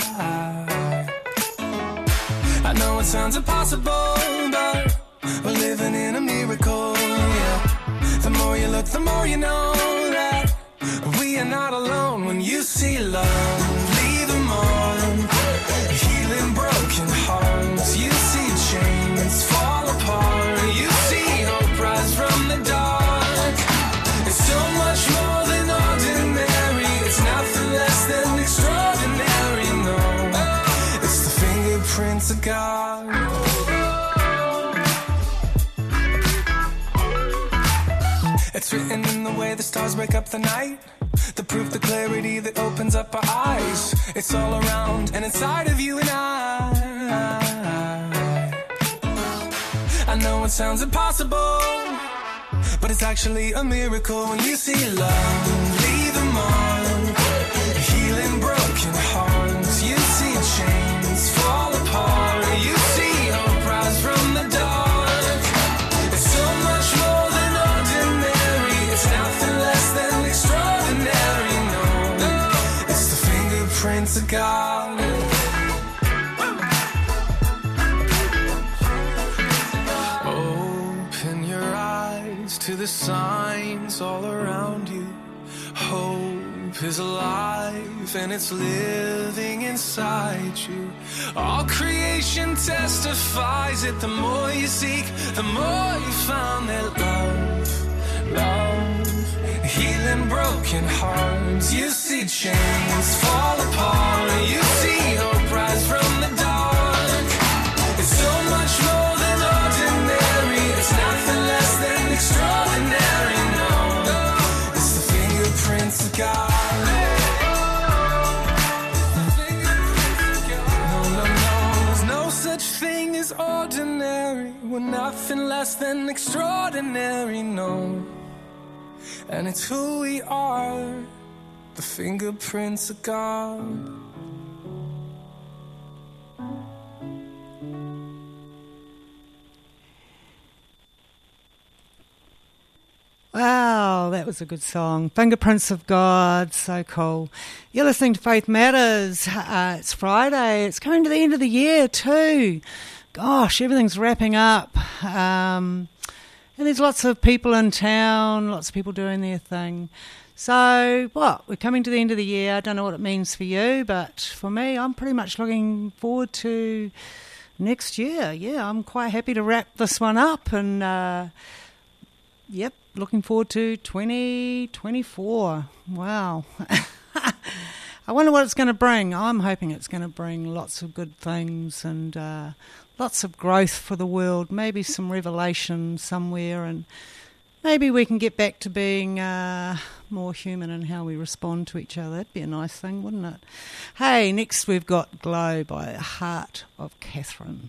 I know it sounds impossible, but we're living in a miracle, yeah. The more you look, the more you know that we are not alone. When you see love, leave them on, healing broken hearts. You see chains fall apart, you see hope rise from the dark. It's so much more than ordinary, it's nothing less than extraordinary, no. It's the fingerprints of God. It's written in the way the stars break up the night, the proof, the clarity that opens up our eyes. It's all around and inside of you and I know it sounds impossible, but it's actually a miracle when you see love, leave them on, healing broken hearts. You see chains fall apart, you see hope rise from the dark. It's so much more than ordinary, it's nothing less than extraordinary, no. It's the fingerprints of God. to the signs all around you. Hope is alive and it's living inside you. All creation testifies that the more you seek, the more you find that love, healing broken hearts. You see chains fall apart, you see hope rise from the dark. It's so much more than ordinary, it's nothing less than extraordinary, no. It's the fingerprints of God. Thing is ordinary, we're nothing less than extraordinary, no. And it's who we are, the fingerprints of God. Wow, that was a good song. Fingerprints of God, so cool. You're listening to Faith Matters. It's Friday. It's coming to the end of the year too. Gosh, everything's wrapping up. And there's lots of people in town, lots of people doing their thing. So, we're coming to the end of the year. I don't know what it means for you, but for me, I'm pretty much looking forward to next year. Yeah, I'm quite happy to wrap this one up and, yep, looking forward to 2024. Wow. I wonder what it's going to bring. I'm hoping it's going to bring lots of good things and lots of growth for the world, maybe some revelation somewhere, and maybe we can get back to being more human in how we respond to each other. That'd be a nice thing, wouldn't it? Hey, next we've got Glow by Heart of Catherine.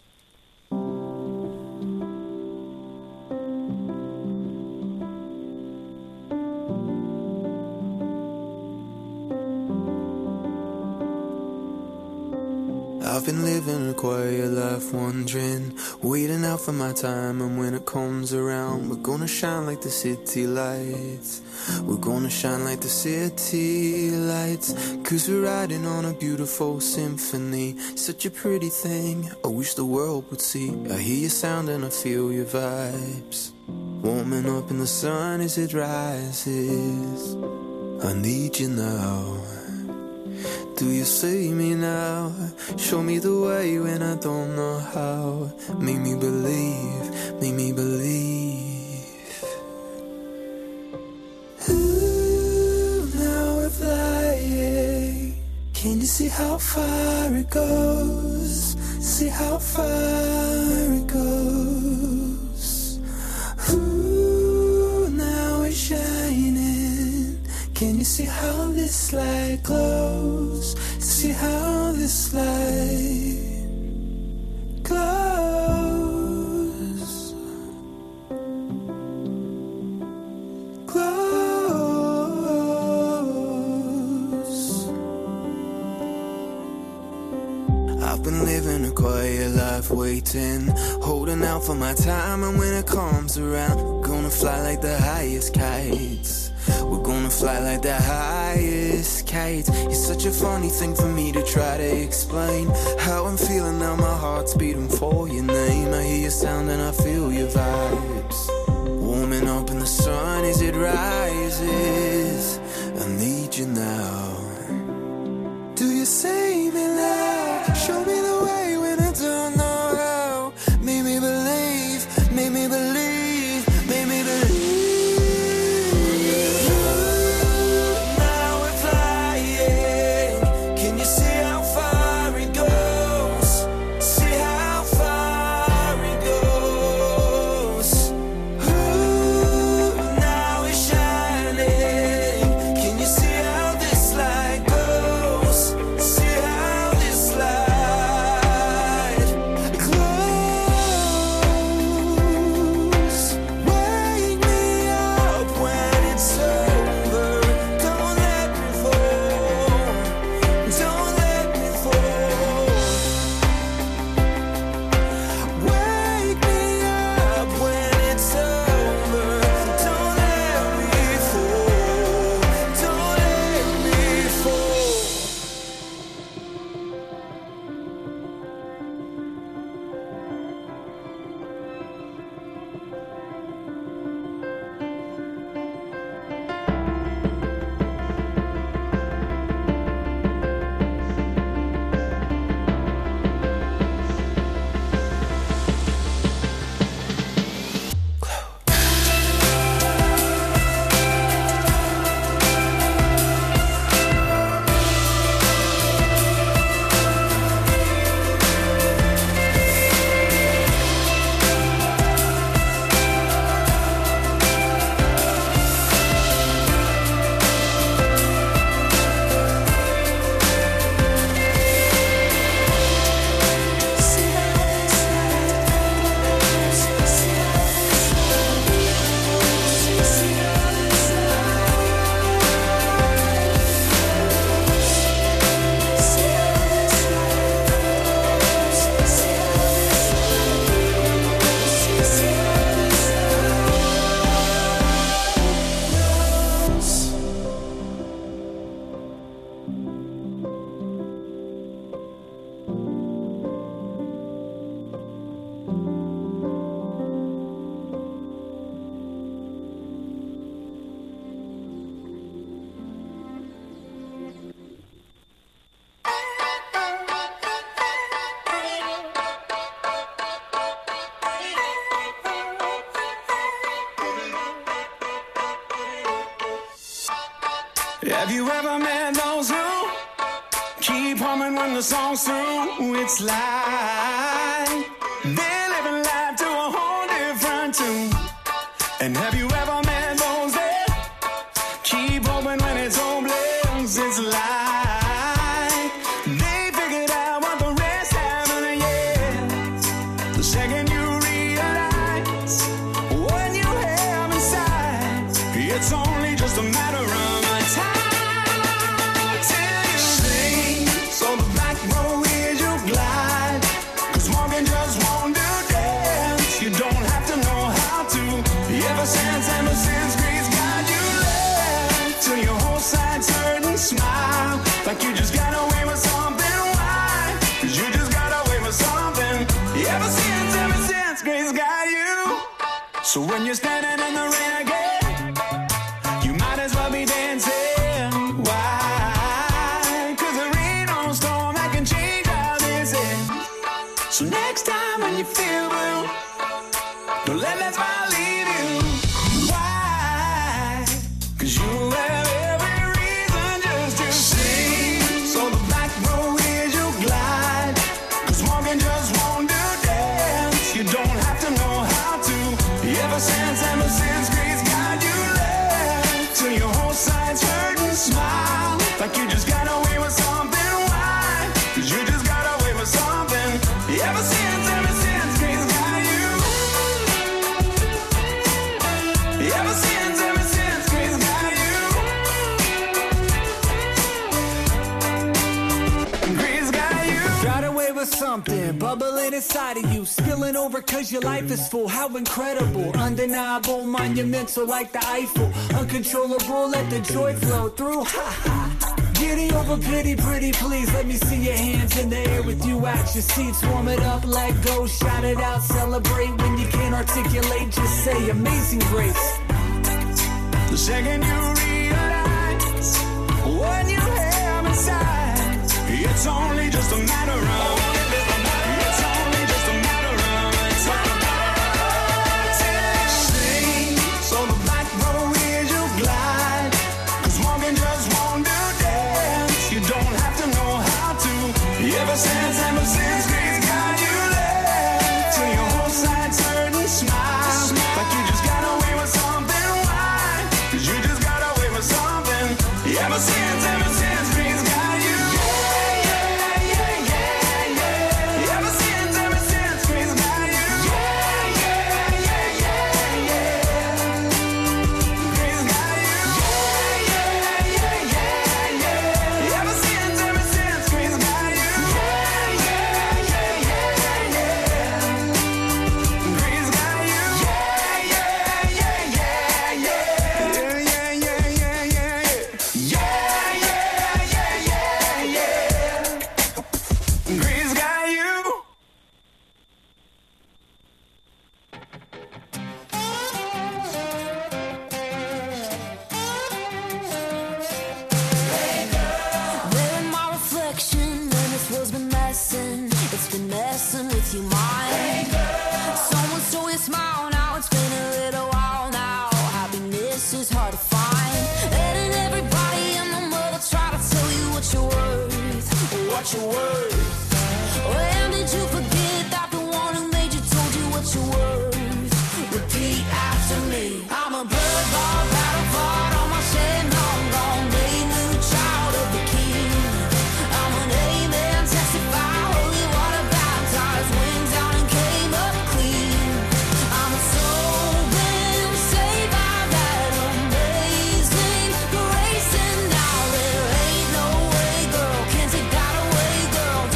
I've been living a quiet life, wondering, waiting out for my time, and when it comes around, we're gonna shine like the city lights. We're gonna shine like the city lights, 'cause we're riding on a beautiful symphony. Such a pretty thing, I wish the world would see. I hear your sound and I feel your vibes, warming up in the sun as it rises. I need you now. Do you see me now? Show me the way when I don't know how. Make me believe, make me believe. Ooh, now we're flying. Can you see how far it goes? See how far it goes. Ooh, now we're shining. Can you see how this light glows? See how this light glows. Glows. I've been living a quiet life, waiting, holding out for my time, and when it comes around, we're gonna fly like the highest kites. We're gonna fly like the highest kites. It's such a funny thing for me to try to explain how I'm feeling now, my heart's beating for your name. I hear your sound and I feel your vibes, warming up in the sun as it rises. I need you now. Do you see me now? Show me the way when I don't know how. Make me believe, make me believe, make me believe. Have you ever met those who keep humming when the song's through? It's like they're living life to a whole different tune. And have you ever met those that keep hoping when it's hopeless? It's like they figured out what the rest haven't yet. The second you realize what you have inside, it's only just a matter of time till you sing. So the back row is you glide, 'cause walking just won't do dance. You don't have to know how to. Ever since grace got you left, till your whole side's hurt and smile, like you just got away with something. Why? 'Cause you just got away with something. Ever since grace got you. So when you're standing in the rain again, you might as well be dancing. Why? 'Cause there ain't no storm that can change how this ends. So next time when you feel blue, don't let that smile leave you. Why? 'Cause you have every reason just to sing. So the back row is you glide, 'cause walking just won't do dance. You don't have to know how to. Ever since grace got you left, till your whole side's hurt and smile, like you just got away with something. Why? 'Cause you just got away with something. Ever since grace got you. Ever since grace got you. Grace got you. Got away with something bubbling inside of you, spilling over 'cause your life is full. How incredible, undeniable, monumental like the Eiffel. Uncontrollable, let the joy flow through. Ha ha. Giddy over pity, pretty please. Let me see your hands in the air with you at your seats. Warm it up, let go, shout it out, celebrate. When you can't articulate, just say Amazing Grace. The second you realize what you have inside, it's only just a matter of. It's only just a matter of time. Sing, so the back row is you glide, 'cause walking just won't do dance. You don't have to know how to. Ever since grace got you left, till your whole side's hurt and smile, like you just got away with something. Why? 'Cause you just got away with something. Ever since grace got you. Ever since grace got you. Grace got you. Ever since grace got you. Grace got you. Grace got you. There in my reflection, and this world's been messing. It's been messing with your mind. Someone stole your smile, now it's been a little while now. Happiness is hard to find. Letting everybody and the mother try to tell you what you're worth. What you're worth. When did you forget that the one who made you told you what you're worth? Repeat after me. I'm a blood ball, battle fought on my shed, long gone, made new child of the king. I'm an amen, testify, holy water baptized, wings down and came up clean. I'm a soul been saved by that amazing grace, and now there ain't no way, girl, can't take that away, girl.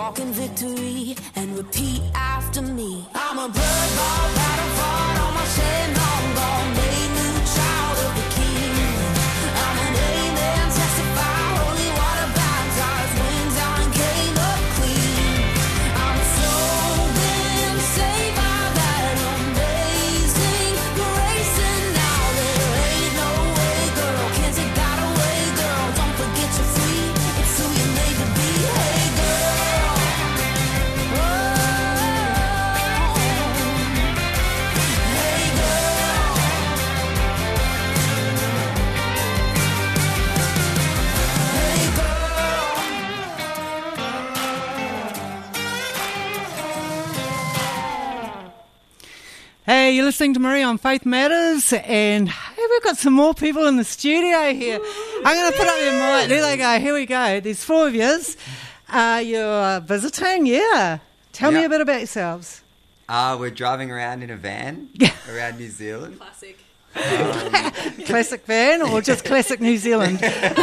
walk in victory and repeat after me. I'm a blood ball battle fought on my sin long gone, made new child of the King. I'm an amen, testify, holy water baptized, wings out and came up clean. I'm so been saved by that amazing grace, and now there ain't no way, girl, can't take that away, girl. Don't forget you're free, it's who you're made to be. Hey girl, oh, hey girl, hey girl. Hey, you're listening to Marie on Faith Matters, and hey, we've got some more people in the studio here. I'm going to put up your mic. There they go. Here we go. There's 4 of yous. You're visiting, yeah. Tell me Yeah. a bit about yourselves. We're driving around in a van around New Zealand. Classic. Classic van or just classic New Zealand?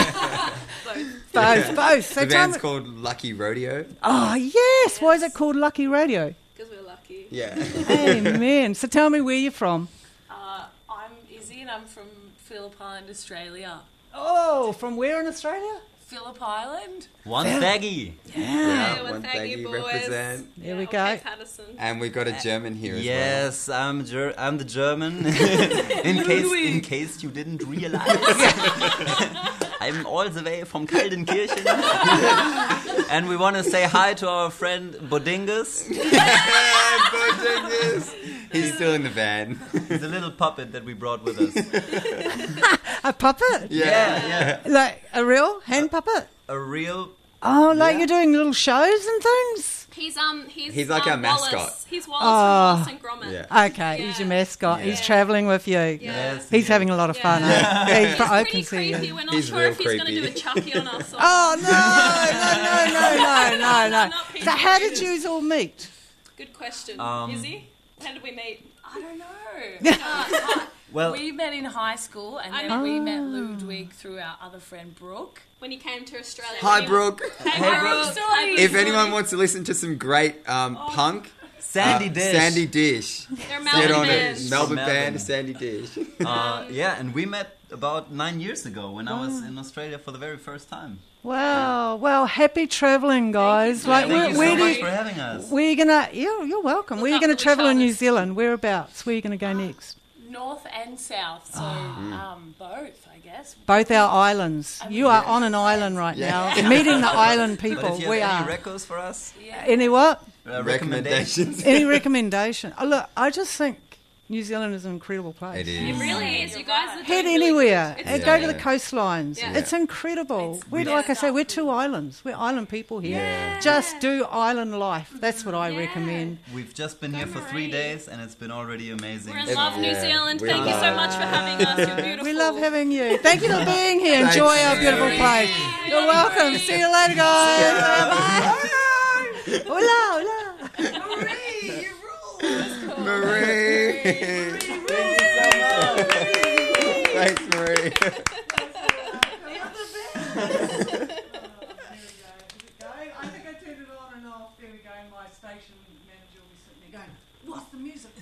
Both. So The tell van's me. called Lucky Rodeo. Oh, yes. Why is it called Lucky Radio? Because we're lucky. Yeah. Amen. So tell me where you're from. I'm Izzy and I'm from Phillip Island, Australia. Oh, from where in Australia? Phillip Island? One thaggy. Yeah, one thank you, thaggy boys. represent. There we or go. Cape Patterson. And we've got a German here as Yes, I'm the German. in case you didn't realize, I'm all the way from Kaldenkirchen, and we want to say hi to our friend Bodingus. well. He's still in the van. The little puppet that we brought with us. A puppet? Yeah. Like a real hand puppet? A real. Oh, like you're doing little shows and things? He's like our Wallace. mascot. He's Wallace from Wallace and Gromit. Yeah. Okay, he's your mascot. He's travelling with you. Yes. He's having a lot of fun. Eh? He's I pretty can see creepy. you. We're not He's sure real if he's going to creepy. do a Chucky on us. Or Oh, no. Not So how did PG-rated. you all meet? Good question. Um, How did we meet? I don't know. Well, We met in high school, and then we met Ludwig through our other friend Brooke. When he came to Australia. Hi, Brooke. Hey, Brooke. If anyone wants to listen to some great punk, Sandy Dish. Sandy Dish. They're a Get Melbourne on band. it. Melbourne Melbourne. band, Sandy Dish. Yeah, and we met about 9 years ago when I was in Australia for the very first time. Wow. Well, happy travelling, guys. Like, Thank you where so do much you, for having us. where you gonna? You're welcome. Where are you up gonna with travel in New Charlotte. Zealand? Whereabouts? Where are you gonna go next? North and south, so both, I guess. Both our islands. You are on an island right now, meeting the island But people. if you We have any are. records for us, Any what? Recommendations. Any recommendation? Oh, look, I just think New Zealand is an incredible place. It It is. really is. You guys are Head doing really anywhere good. and It's go so to the good. coastlines. Yeah. It's incredible. We're, Yeah. like I say, we're 2 islands. We're island people here. Just do island life. That's what I recommend. we've just been here for 3 days, and it's been already amazing. We're in love, New Yeah, Zealand. we Thank you so love- much for having us. You're beautiful. We love having you. Thank you for being here. Thanks, Enjoy our beautiful Mary. place. You're welcome. See you later, guys. Bye. Hola, hola. Marie. Thank you so much. Thanks, Marie. I think I turned it on and off. There we go. My station manager will be sitting there going, "What's the music?"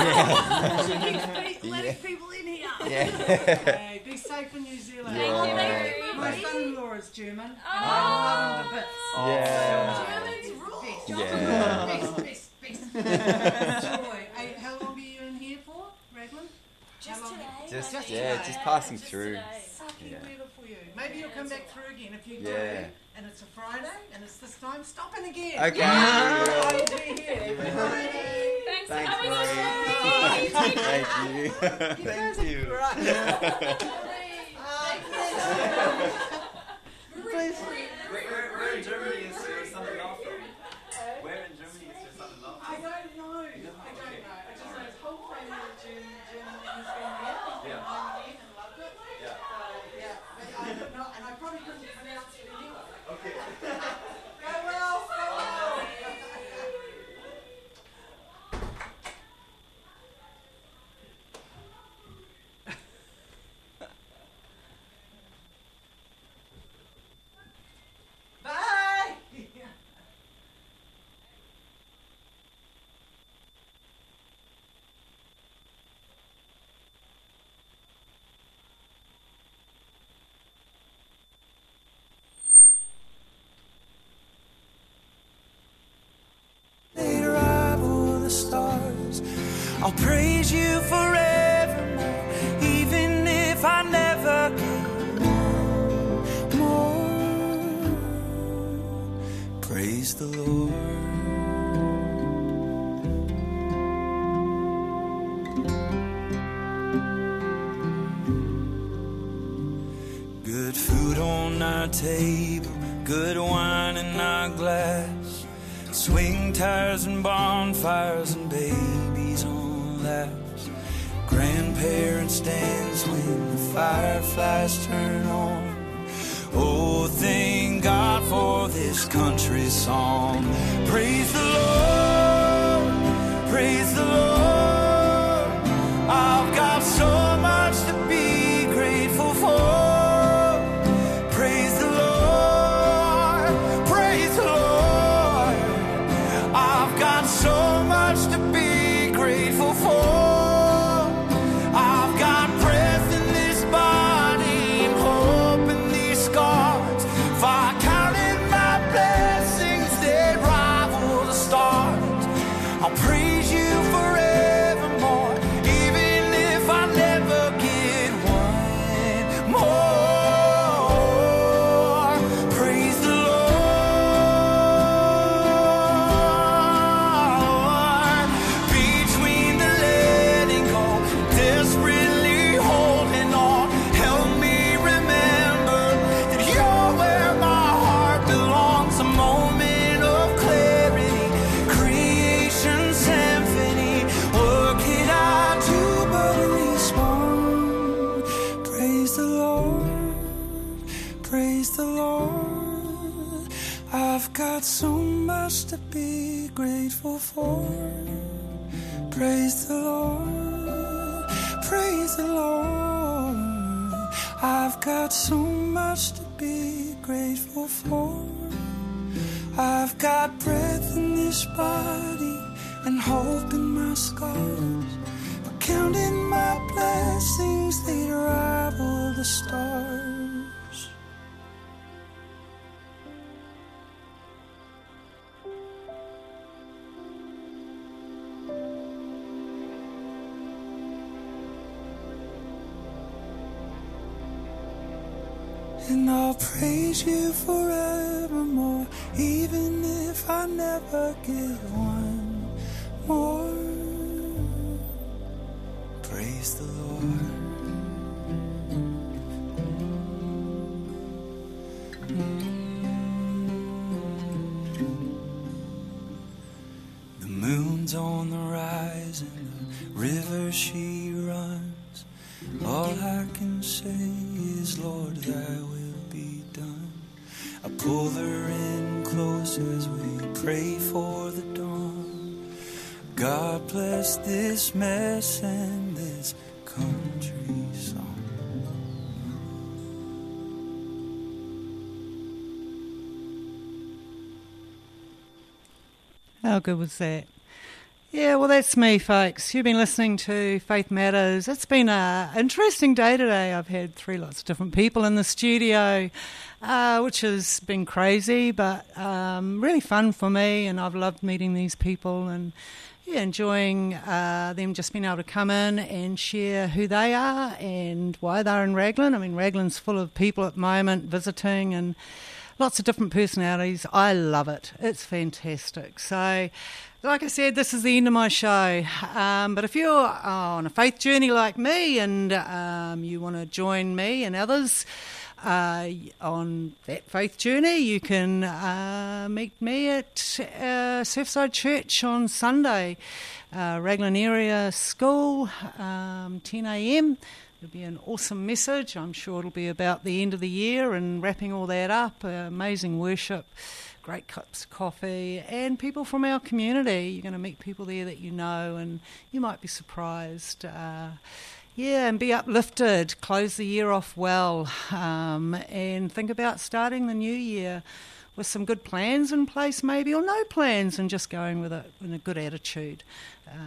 Letting people in here. Hey, be safe in New Zealand. Thank you, Mary. My son-in-law is German. And I love him to bits. Germans rule. Best. Enjoy. Hey, how long are you in here for, Raglan? Just today. Just passing through. Sucky weather for you. Maybe you'll come back through again if you do. Yeah. And it's a Friday, and it's this time. Stop in again. Okay. I will be here every Friday. Thanks for Thanks, having us. Marie. Thank you. Thank you. Please. Where in Germany is your son-in-law from? Where in Germany is your son-in-law from? I don't know. I just know his whole family is German. He's been here. He's been home again and loved it. Yeah. But I don't know, and I probably couldn't pronounce it anyway. Okay. Go well. Bye. I'll praise you forevermore, even if I never get one more. Praise the Lord. Good food on our table, good wine in our glass, swing tires and bonfires and babies on laps, grandparents dance when the fireflies turn on. Oh, thank God for this country song. Praise the Lord, praise the Lord. I've got so much to be grateful for. So much to be grateful for. I've got breath in this body and hope in these scars. If I counted my blessings, they'd rival the stars. I'll praise you forevermore, even if I never get one more. Praise the Lord. I've got so much to be grateful for. Praise the Lord, praise the Lord. I've got so much to be grateful for. I've got breath in this body and hope in my scars. But counting my blessings, they rival the stars. And I'll praise you forevermore, even if I never get one more. Praise the Lord. The moon's on the rise and the river she runs. All I can say is, Lord, thy will be done. I pull her in close as we pray for the dawn. God bless this mess and this country song. How good was that? Yeah, well, that's me, folks. You've been listening to Faith Matters. It's been an interesting day today. I've had lots of different people in the studio, which has been crazy, but really fun for me, and I've loved meeting these people and enjoying them just being able to come in and share who they are and why they're in Raglan. I mean, Raglan's full of people at the moment visiting and lots of different personalities. I love it. It's fantastic. So, like I said, this is the end of my show. But if you're on a faith journey like me and you want to join me and others on that faith journey, you can meet me at Surfside Church on Sunday, Raglan Area School, 10 a.m. It'll be an awesome message. I'm sure it'll be about the end of the year and wrapping all that up. Amazing worship, great cups of coffee, and people from our community. You're going to meet people there that you know, and you might be surprised. And be uplifted, close the year off well, and think about starting the new year with some good plans in place maybe, or no plans, and just going with it in a good attitude.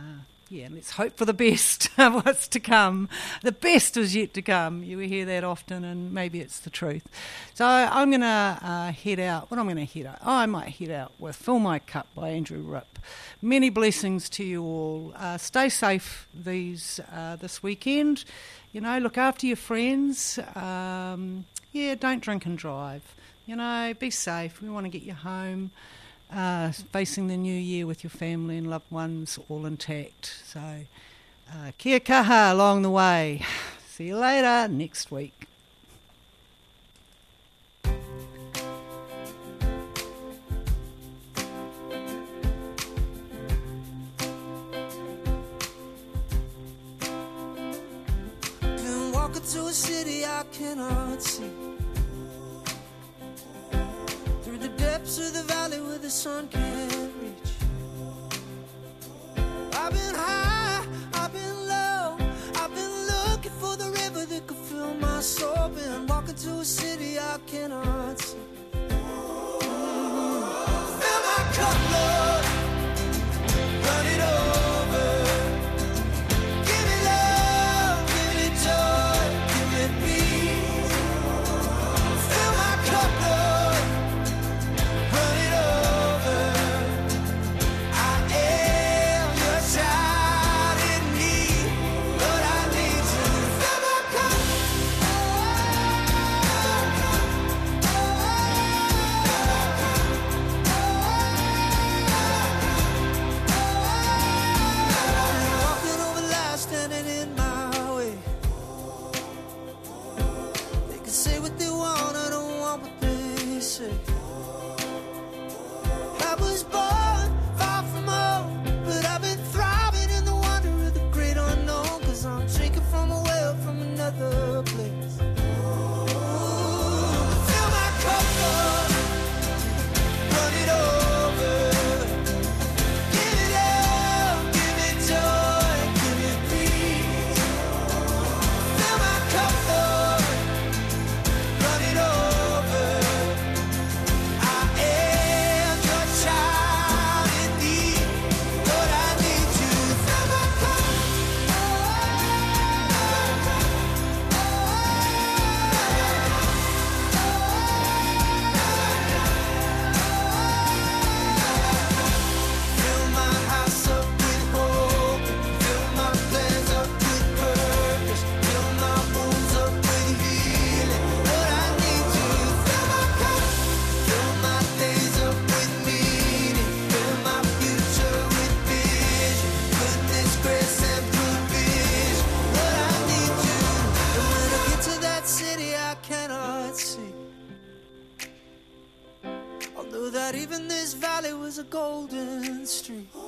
yeah, let's hope for the best of what's to come. The best is yet to come. You hear that often, and maybe it's the truth. So I'm going to head out. What I'm going to head out? I might head out with Fill My Cup by Andrew Ripp. Many blessings to you all. Stay safe this weekend. You know, look after your friends. Yeah, don't drink and drive. You know, be safe. We want to get you home. Facing the new year with your family and loved ones all intact. So, kia kaha along the way. See you later next week. Been walking to a city I cannot see. The depths of the valley where the sun can't reach. I've been high, I've been low, I've been looking for the river that could fill my soul. Been walking to a city I cannot see. Fill my cup, Lord, run it over. Give me love, give me joy, give me peace. Fill my cup, Lord. I was born far from home, but I've been thriving in the wonder of the great unknown. 'Cause I'm drinking from a well from another place. Fill my cup, Lord, run it over. Give me love, give me joy, give me peace. Fill my cup, Lord, run it over. That even this valley was a golden street.